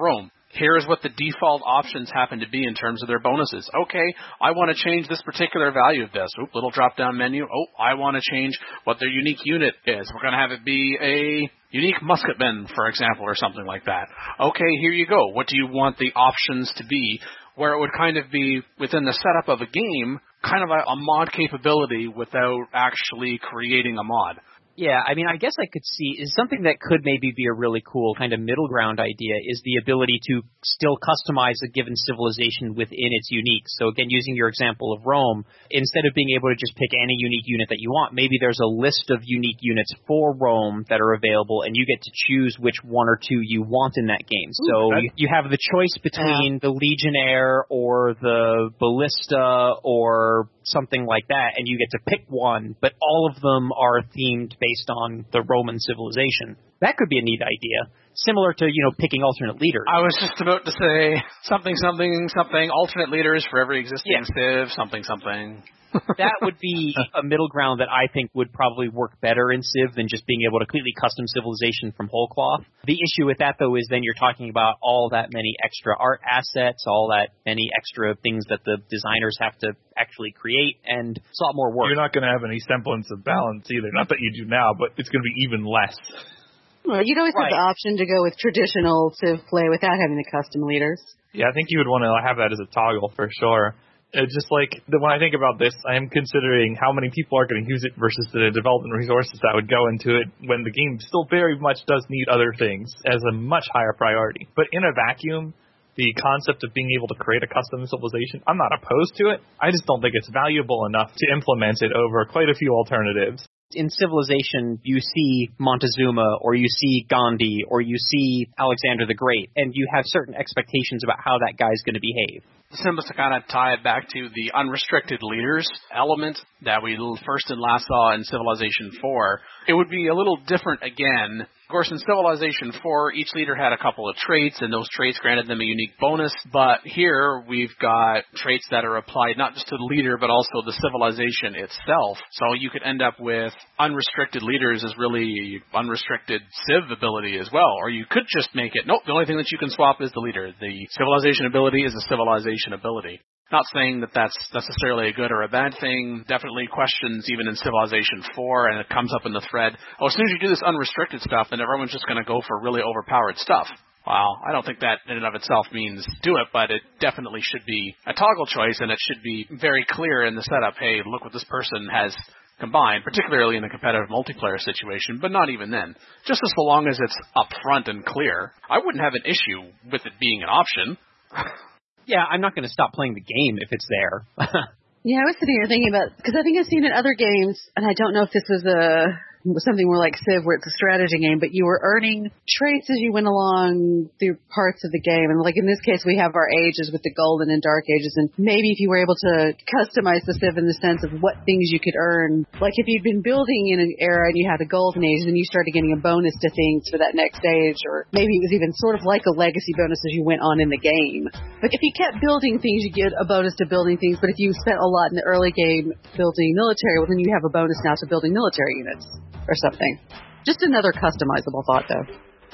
Here's what the default options happen to be in terms of their bonuses. Okay, I want to change this particular value of this. Oop, little drop-down menu. Oh, I want to change what their unique unit is. We're going to have it be a unique musketman, for example, or something like that. Okay, here you go. What do you want the options to be? Where it would kind of be within the setup of a game, kind of a mod capability without actually creating a mod. Yeah, I mean, I guess I could see is something that could maybe be a really cool kind of middle ground idea is the ability to still customize a given civilization within its unique. So again, using your example of Rome, instead of being able to just pick any unique unit that you want, maybe there's a list of unique units for Rome that are available, and you get to choose which one or two you want in that game. So you have the choice between the Legionnaire or the Ballista or something like that, and you get to pick one, but all of them are themed based on the Roman civilization. That could be a neat idea. Similar to, picking alternate leaders. I was just about to say something, alternate leaders for every existing Civ, something. That would be a middle ground that I think would probably work better in Civ than just being able to completely custom civilization from whole cloth. The issue with that, though, is then you're talking about all that many extra art assets, all that many extra things that the designers have to actually create, and it's a lot more work. You're not going to have any semblance of balance either. Not that you do now, but it's going to be even less. Well, you'd always have the option to go with traditional Civ play without having the custom leaders. Yeah, I think you would want to have that as a toggle for sure. Just like when I think about this, I am considering how many people are going to use it versus the development resources that would go into it when the game still very much does need other things as a much higher priority. But in a vacuum, the concept of being able to create a custom civilization, I'm not opposed to it. I just don't think it's valuable enough to implement it over quite a few alternatives. In Civilization, you see Montezuma, or you see Gandhi, or you see Alexander the Great, and you have certain expectations about how that guy's going to behave. Simplest to kind of tie it back to the unrestricted leaders element that we first and last saw in Civilization 4, it would be a little different again. Of course, in Civilization 4, each leader had a couple of traits, and those traits granted them a unique bonus. But here, we've got traits that are applied not just to the leader, but also the civilization itself. So you could end up with unrestricted leaders as really unrestricted Civ ability as well. Or you could just make it, nope, the only thing that you can swap is the leader. The civilization ability is a civilization ability. Not saying that that's necessarily a good or a bad thing. Definitely questions even in Civilization 4, and it comes up in the thread. Oh, as soon as you do this unrestricted stuff, then everyone's just going to go for really overpowered stuff. Well, I don't think that in and of itself means do it, but it definitely should be a toggle choice, and it should be very clear in the setup, hey, look what this person has combined, particularly in a competitive multiplayer situation, but not even then. Just as long as it's upfront and clear, I wouldn't have an issue with it being an option. Yeah, I'm not going to stop playing the game if it's there. Yeah, I was sitting here thinking about, because I think I've seen in other games, and I don't know if this was something more like Civ where it's a strategy game, but you were earning traits as you went along through parts of the game. And like in this case, we have our ages with the golden and dark ages, and maybe if you were able to customize the Civ in the sense of what things you could earn, like if you'd been building in an era and you had a golden age, then you started getting a bonus to things for that next age, or maybe it was even sort of like a legacy bonus as you went on in the game. Like if you kept building things, you get a bonus to building things, but if you spent a lot in the early game building military, well then you have a bonus now to building military units or something. Just another customizable thought, though.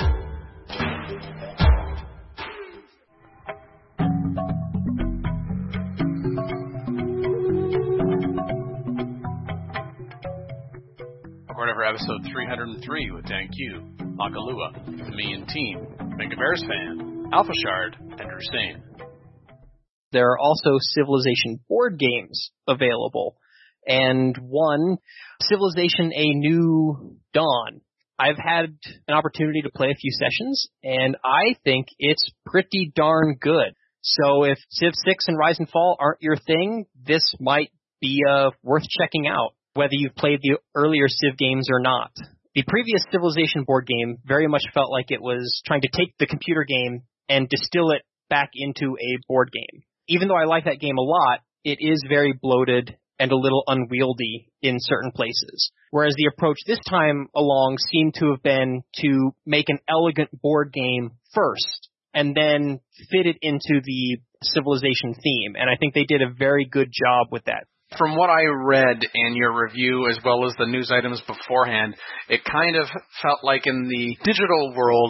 Record over episode 303 with Dan Q, Makalua, me and team, Mega Bears fan, Alpha Shard, and Drusane. There are also Civilization board games available. And one, Civilization A New Dawn. I've had an opportunity to play a few sessions, and I think it's pretty darn good. So if Civ 6 and Rise and Fall aren't your thing, this might be worth checking out, whether you've played the earlier Civ games or not. The previous Civilization board game very much felt like it was trying to take the computer game and distill it back into a board game. Even though I like that game a lot, it is very bloated and a little unwieldy in certain places. Whereas the approach this time along seemed to have been to make an elegant board game first, and then fit it into the Civilization theme. And I think they did a very good job with that. From what I read in your review, as well as the news items beforehand, it kind of felt like in the digital world,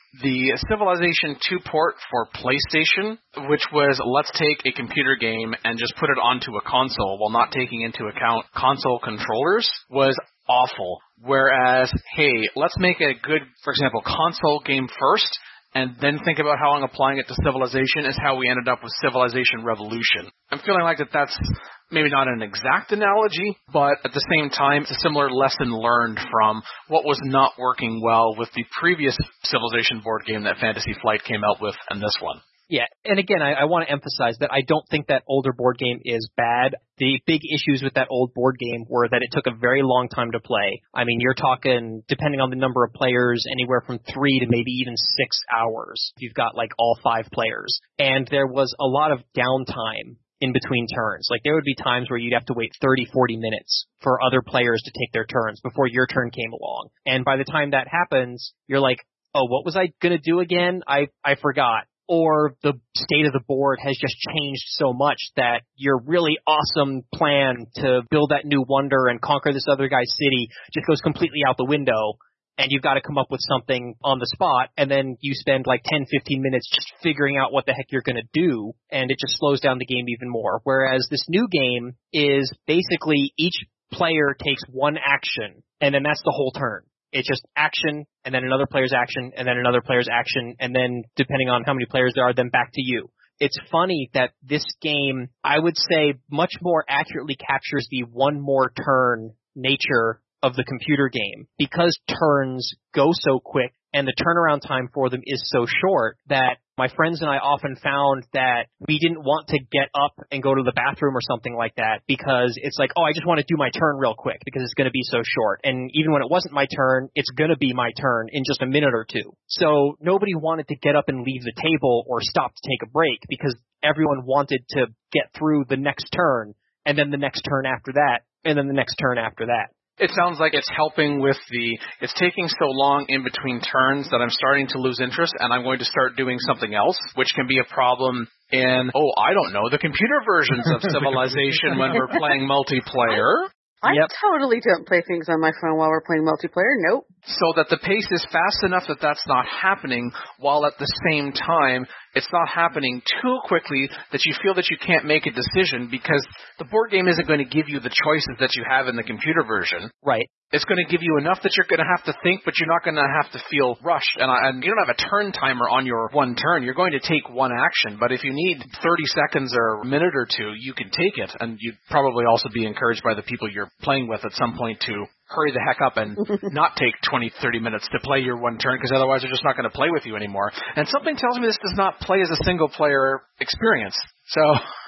the Civilization 2 port for PlayStation, which was let's take a computer game and just put it onto a console while not taking into account console controllers, was awful. Whereas, hey, let's make a good, for example, console game first, and then think about how I'm applying it to Civilization, is how we ended up with Civilization Revolution. I'm feeling like that's maybe not an exact analogy, but at the same time, it's a similar lesson learned from what was not working well with the previous Civilization board game that Fantasy Flight came out with and this one. Yeah, and again, I want to emphasize that I don't think that older board game is bad. The big issues with that old board game were that it took a very long time to play. I mean, you're talking, depending on the number of players, anywhere from 3 to maybe even 6 hours. You've got like all 5 players. And there was a lot of downtime in between turns. Like there would be times where you'd have to wait 30, 40 minutes for other players to take their turns before your turn came along. And by the time that happens, you're like, oh, what was I going to do again? I forgot. Or the state of the board has just changed so much that your really awesome plan to build that new wonder and conquer this other guy's city just goes completely out the window, and you've got to come up with something on the spot, and then you spend like 10, 15 minutes just figuring out what the heck you're going to do, and it just slows down the game even more. Whereas this new game is basically each player takes one action, and then that's the whole turn. It's just action, and then another player's action, and then another player's action, and then, depending on how many players there are, then back to you. It's funny that this game, I would say, much more accurately captures the one more turn nature of the computer game. Because turns go so quick, and the turnaround time for them is so short, that my friends and I often found that we didn't want to get up and go to the bathroom or something like that, because it's like, oh, I just want to do my turn real quick because it's going to be so short. And even when it wasn't my turn, it's going to be my turn in just a minute or two. So nobody wanted to get up and leave the table or stop to take a break, because everyone wanted to get through the next turn, and then the next turn after that, and then the next turn after that. It sounds like it's helping with it's taking so long in between turns that I'm starting to lose interest, and I'm going to start doing something else, which can be a problem in, I don't know, the computer versions of Civilization when we're playing multiplayer. I totally don't play things on my phone while we're playing multiplayer. Nope. So that the pace is fast enough that that's not happening, while at the same time it's not happening too quickly that you feel that you can't make a decision, because the board game isn't going to give you the choices that you have in the computer version. Right. It's going to give you enough that you're going to have to think, but you're not going to have to feel rushed. And you don't have a turn timer on your one turn. You're going to take one action, but if you need 30 seconds or a minute or two, you can take it. And you'd probably also be encouraged by the people you're playing with at some point to hurry the heck up and not take 20, 30 minutes to play your one turn, because otherwise they're just not going to play with you anymore. And something tells me this does not play as a single-player experience. So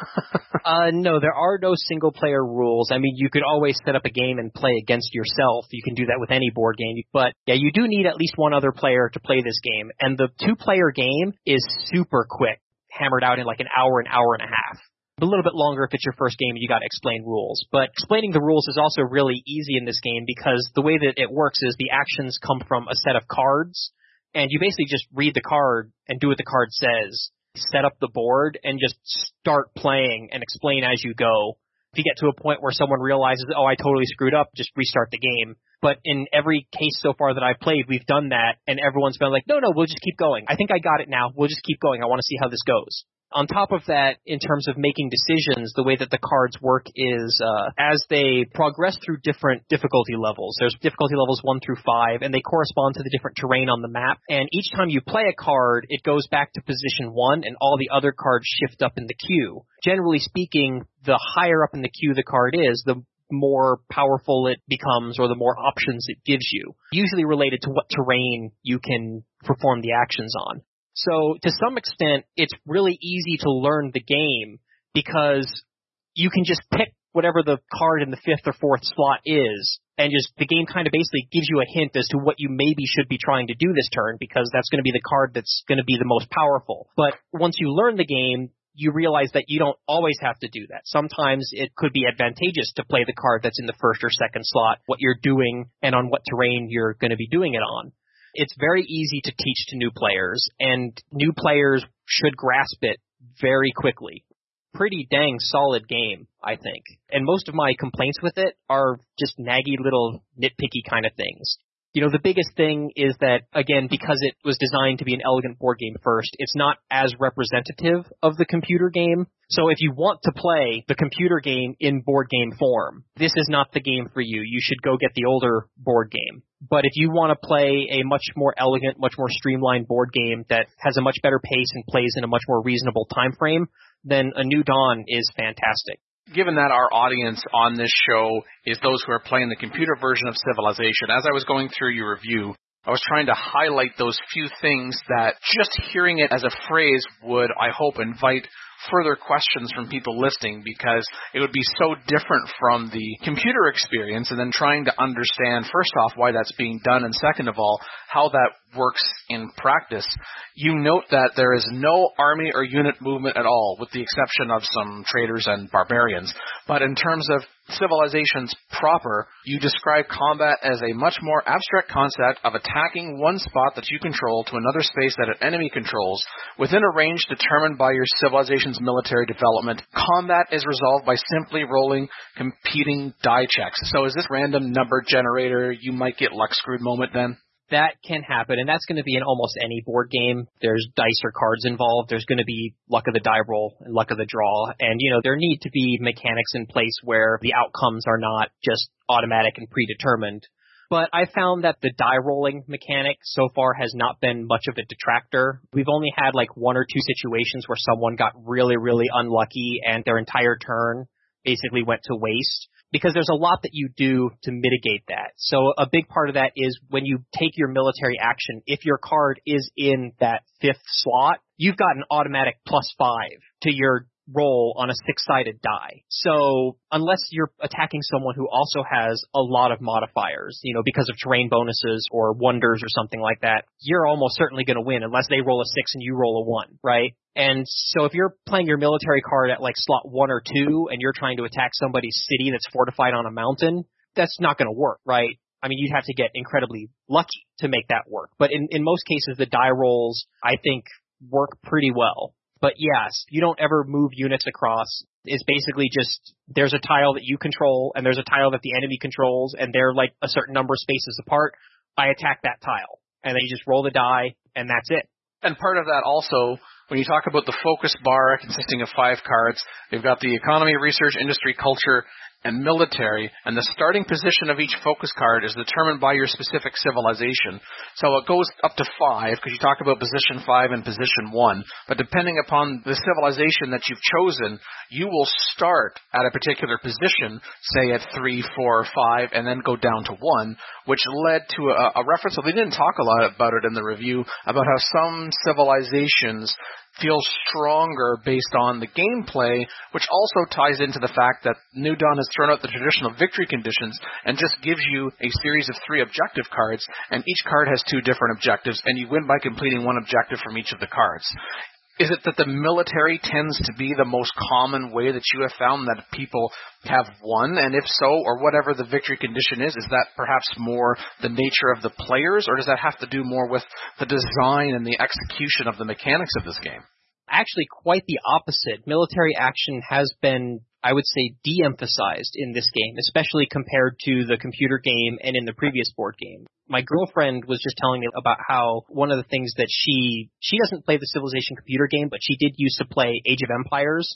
no, there are no single-player rules. I mean, you could always set up a game and play against yourself. You can do that with any board game. But, yeah, you do need at least one other player to play this game. And the two-player game is super quick, hammered out in like an hour and a half. A little bit longer if it's your first game and you got to explain rules. But explaining the rules is also really easy in this game, because the way that it works is the actions come from a set of cards, and you basically just read the card and do what the card says, set up the board, and just start playing and explain as you go. If you get to a point where someone realizes, oh, I totally screwed up, just restart the game. But in every case so far that I've played, we've done that, and everyone's been like, no, we'll just keep going. I think I got it now. We'll just keep going. I want to see how this goes. On top of that, in terms of making decisions, the way that the cards work is as they progress through different difficulty levels. There's difficulty levels 1 through 5, and they correspond to the different terrain on the map. And each time you play a card, it goes back to position 1, and all the other cards shift up in the queue. Generally speaking, the higher up in the queue the card is, the more powerful it becomes, or the more options it gives you, usually related to what terrain you can perform the actions on. So to some extent, it's really easy to learn the game, because you can just pick whatever the card in the 5th or 4th slot is, and just the game kind of basically gives you a hint as to what you maybe should be trying to do this turn, because that's going to be the card that's going to be the most powerful. But once you learn the game, you realize that you don't always have to do that. Sometimes it could be advantageous to play the card that's in the 1st or 2nd slot, what you're doing, and on what terrain you're going to be doing it on. It's very easy to teach to new players, and new players should grasp it very quickly. Pretty dang solid game, I think. And most of my complaints with it are just naggy little nitpicky kind of things. You know, the biggest thing is that, again, because it was designed to be an elegant board game first, it's not as representative of the computer game. So if you want to play the computer game in board game form, this is not the game for you. You should go get the older board game. But if you want to play a much more elegant, much more streamlined board game that has a much better pace and plays in a much more reasonable time frame, then A New Dawn is fantastic. Given that our audience on this show is those who are playing the computer version of Civilization, as I was going through your review, I was trying to highlight those few things that just hearing it as a phrase would, I hope, invite further questions from people listening, because it would be so different from the computer experience, and then trying to understand, first off, why that's being done, and second of all, how that works in practice. You note that there is no army or unit movement at all, with the exception of some traders and barbarians. But in terms of Civilizations proper, you describe combat as a much more abstract concept of attacking one spot that you control to another space that an enemy controls within a range determined by your civilization's military development. Combat is resolved by simply rolling competing die checks. So is this random number generator, you might get luck screwed moment then? That can happen, and that's going to be in almost any board game. There's dice or cards involved. There's going to be luck of the die roll and luck of the draw. And, you know, there need to be mechanics in place where the outcomes are not just automatic and predetermined. But I found that the die rolling mechanic so far has not been much of a detractor. We've only had like one or two situations where someone got really, really unlucky and their entire turn basically went to waste. Because there's a lot that you do to mitigate that. So a big part of that is when you take your military action, if your card is in that fifth slot, you've got an automatic +5 to your roll on a 6-sided die. So unless you're attacking someone who also has a lot of modifiers, you know, because of terrain bonuses or wonders or something like that, you're almost certainly going to win unless they roll a 6 and you roll a 1, right? And so if you're playing your military card at like slot 1 or 2 and you're trying to attack somebody's city that's fortified on a mountain, that's not going to work, right? I mean, you'd have to get incredibly lucky to make that work. But in most cases, the die rolls, I think, work pretty well. But yes, you don't ever move units across. It's basically just there's a tile that you control and there's a tile that the enemy controls, and they're like a certain number of spaces apart. I attack that tile. And then you just roll the die, and that's it. And part of that also, when you talk about the focus bar consisting of 5 cards, they've got the economy, research, industry, culture, and military, and the starting position of each focus card is determined by your specific civilization. So it goes up to 5, because you talk about position 5 and position 1, but depending upon the civilization that you've chosen, you will start at a particular position, say at 3, 4, 5, and then go down to 1, which led to a reference, so they didn't talk a lot about it in the review, about how some civilizations feel stronger based on the gameplay, which also ties into the fact that New Dawn has thrown out the traditional victory conditions and just gives you a series of 3 objective cards, and each card has 2 different objectives, and you win by completing 1 objective from each of the cards. Is it that the military tends to be the most common way that you have found that people have won? And if so, or whatever the victory condition is that perhaps more the nature of the players, or does that have to do more with the design and the execution of the mechanics of this game? Actually, quite the opposite. Military action has been, I would say, de-emphasized in this game, especially compared to the computer game and in the previous board game. My girlfriend was just telling me about how one of the things that she doesn't play the Civilization computer game, but she did used to play Age of Empires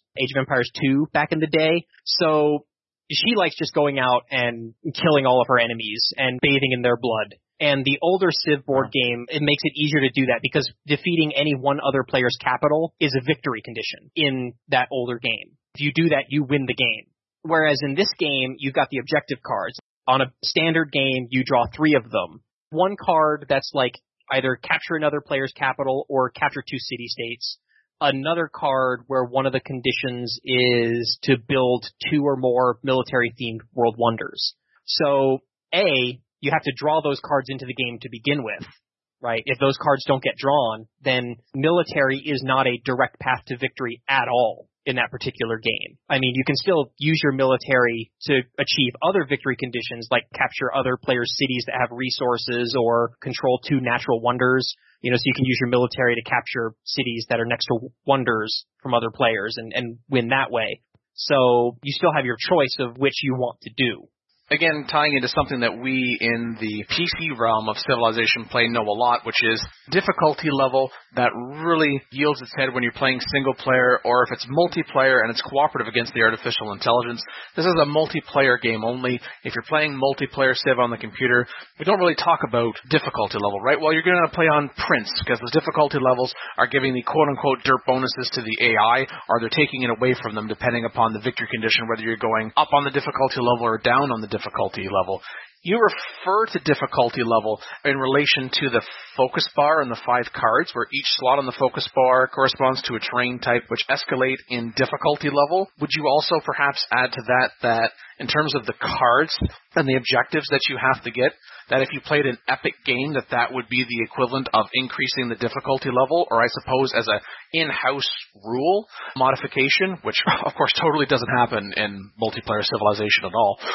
2 back in the day. So she likes just going out and killing all of her enemies and bathing in their blood. And the older Civ board game, it makes it easier to do that because defeating any one other player's capital is a victory condition in that older game. If you do that, you win the game. Whereas in this game, you've got the objective cards. On a standard game, you draw 3 of them. One card that's like either capture another player's capital or capture 2 city-states. Another card where one of the conditions is to build 2 or more military-themed world wonders. So, A, you have to draw those cards into the game to begin with, right? If those cards don't get drawn, then military is not a direct path to victory at all in that particular game. I mean, you can still use your military to achieve other victory conditions, like capture other players' cities that have resources or control 2 natural wonders. You know, so you can use your military to capture cities that are next to wonders from other players and win that way. So you still have your choice of which you want to do. again, tying into something that we in the PC realm of Civilization play know a lot, which is difficulty level that really yields its head when you're playing single player, or if it's multiplayer and it's cooperative against the artificial intelligence. This is a multiplayer game only. If you're playing multiplayer Civ on the computer, we don't really talk about difficulty level, right? Well, you're going to play on Prince, because the difficulty levels are giving the quote-unquote dirt bonuses to the AI, or they're taking it away from them depending upon the victory condition, whether you're going up on the difficulty level or down on the difficulty level. You refer to difficulty level in relation to the focus bar and the 5 cards, where each slot on the focus bar corresponds to a terrain type which escalate in difficulty level. Would you also perhaps add to that in terms of the cards and the objectives that you have to get, that if you played an epic game, that would be the equivalent of increasing the difficulty level, or I suppose as a in-house rule modification, which of course totally doesn't happen in multiplayer Civilization at all,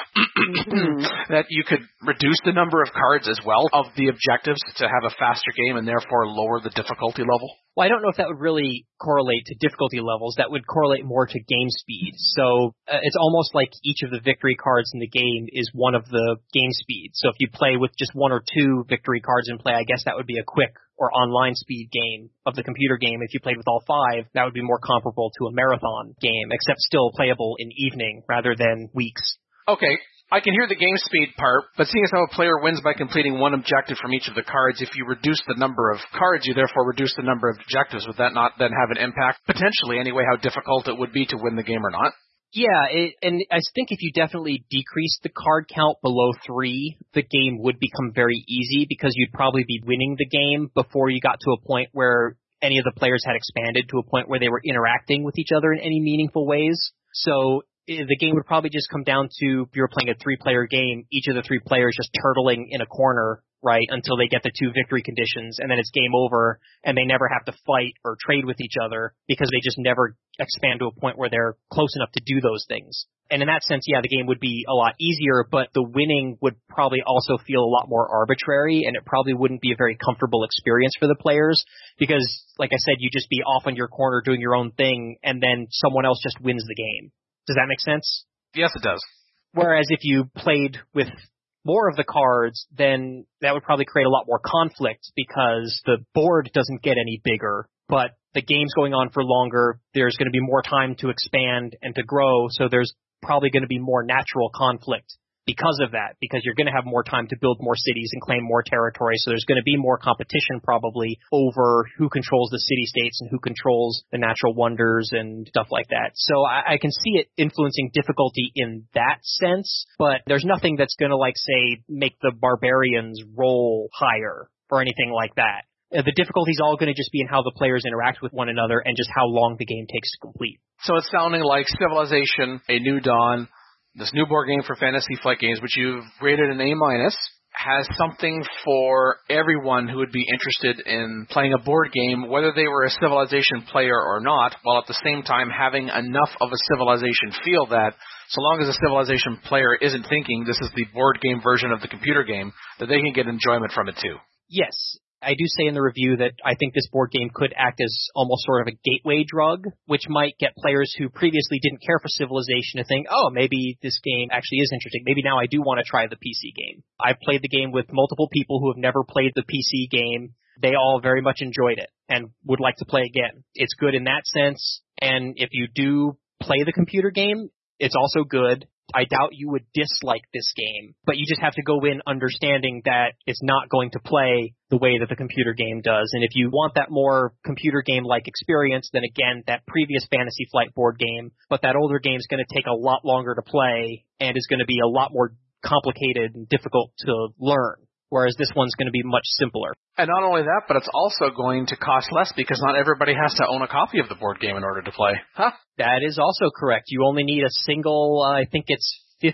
that you could reduce the number of cards as well of the objectives to have a faster game and therefore lower the difficulty level? Well, I don't know if that would really correlate to difficulty levels. That would correlate more to game speed. So it's almost like each of the victory cards in the game is one of the game speeds. So if you play with just 1 or 2 victory cards in play, I guess that would be a quick or online speed game of the computer game. If you played with all 5, that would be more comparable to a marathon game, except still playable in evening rather than weeks. Okay. I can hear the game speed part, but seeing as how a player wins by completing one objective from each of the cards, if you reduce the number of cards, you therefore reduce the number of objectives. Would that not then have an impact, potentially anyway, how difficult it would be to win the game or not? Yeah, and I think if you definitely decrease the card count below 3, the game would become very easy, because you'd probably be winning the game before you got to a point where any of the players had expanded to a point where they were interacting with each other in any meaningful ways. So the game would probably just come down to, if you're playing a 3-player game, each of the 3 players just turtling in a corner, right, until they get the 2 victory conditions, and then it's game over, and they never have to fight or trade with each other because they just never expand to a point where they're close enough to do those things. And in that sense, yeah, the game would be a lot easier, but the winning would probably also feel a lot more arbitrary, and it probably wouldn't be a very comfortable experience for the players, because, like I said, you'd just be off on your corner doing your own thing, and then someone else just wins the game. Does that make sense? Yes, it does. Whereas if you played with more of the cards, then that would probably create a lot more conflict, because the board doesn't get any bigger, but the game's going on for longer. There's going to be more time to expand and to grow, so there's probably going to be more natural conflict because of that, because you're going to have more time to build more cities and claim more territory. So there's going to be more competition probably over who controls the city-states and who controls the natural wonders and stuff like that. So I can see it influencing difficulty in that sense, but there's nothing that's going to, like, say, make the barbarians roll higher or anything like that. The difficulty is all going to just be in how the players interact with one another and just how long the game takes to complete. So it's sounding like Civilization, A New Dawn, this new board game for Fantasy Flight Games, which you've rated an A-, has something for everyone who would be interested in playing a board game, whether they were a Civilization player or not, while at the same time having enough of a Civilization feel that, so long as a Civilization player isn't thinking this is the board game version of the computer game, that they can get enjoyment from it too. Yes. I do say in the review that I think this board game could act as almost sort of a gateway drug, which might get players who previously didn't care for Civilization to think, oh, maybe this game actually is interesting. Maybe now I do want to try the PC game. I've played the game with multiple people who have never played the PC game. They all very much enjoyed it and would like to play again. It's good in that sense, and if you do play the computer game, it's also good. I doubt you would dislike this game, but you just have to go in understanding that it's not going to play the way that the computer game does. And if you want that more computer game-like experience, then again, that previous Fantasy Flight board game, but that older game is going to take a lot longer to play and is going to be a lot more complicated and difficult to learn, whereas this one's going to be much simpler. And not only that, but it's also going to cost less, because not everybody has to own a copy of the board game in order to play. Huh? That is also correct. You only need a single, I think it's $50,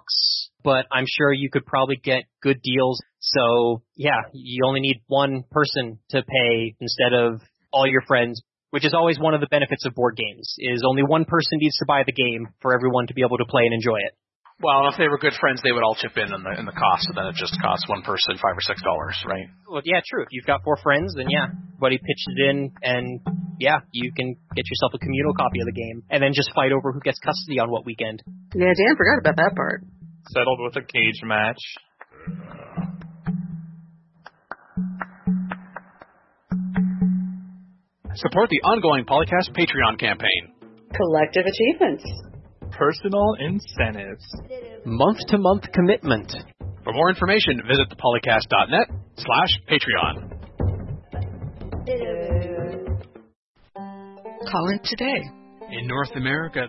but I'm sure you could probably get good deals. So, yeah, you only need one person to pay instead of all your friends, which is always one of the benefits of board games, is only one person needs to buy the game for everyone to be able to play and enjoy it. Well, if they were good friends, they would all chip in the cost, so then it just costs one person $5 or $6, right? Well, yeah, true. If you've got 4 friends, then yeah, everybody pitches in, and yeah, you can get yourself a communal copy of the game, and then just fight over who gets custody on what weekend. Yeah, Dan forgot about that part. Settled with a cage match. Support the ongoing Polycast Patreon campaign. Collective achievements. Personal incentives. Month-to-month commitment. For more information, visit thepolycast.net/Patreon. Call in today. In North America,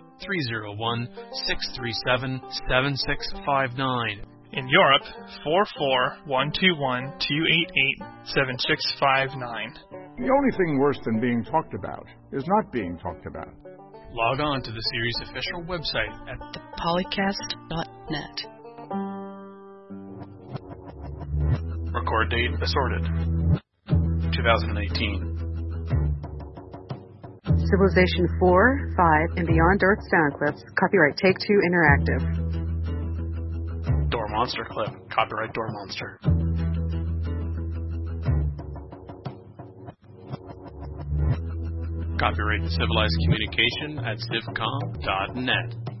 301-637-7659. In Europe, 44121-288-7659. The only thing worse than being talked about is not being talked about. Log on to the series' official website at thepolycast.net. Record date assorted. 2018. Civilization 4, 5, and Beyond Earth sound clips. Copyright Take-Two Interactive. Door Monster clip. Copyright Door Monster. Copyright Civilized Communication at civcom.net.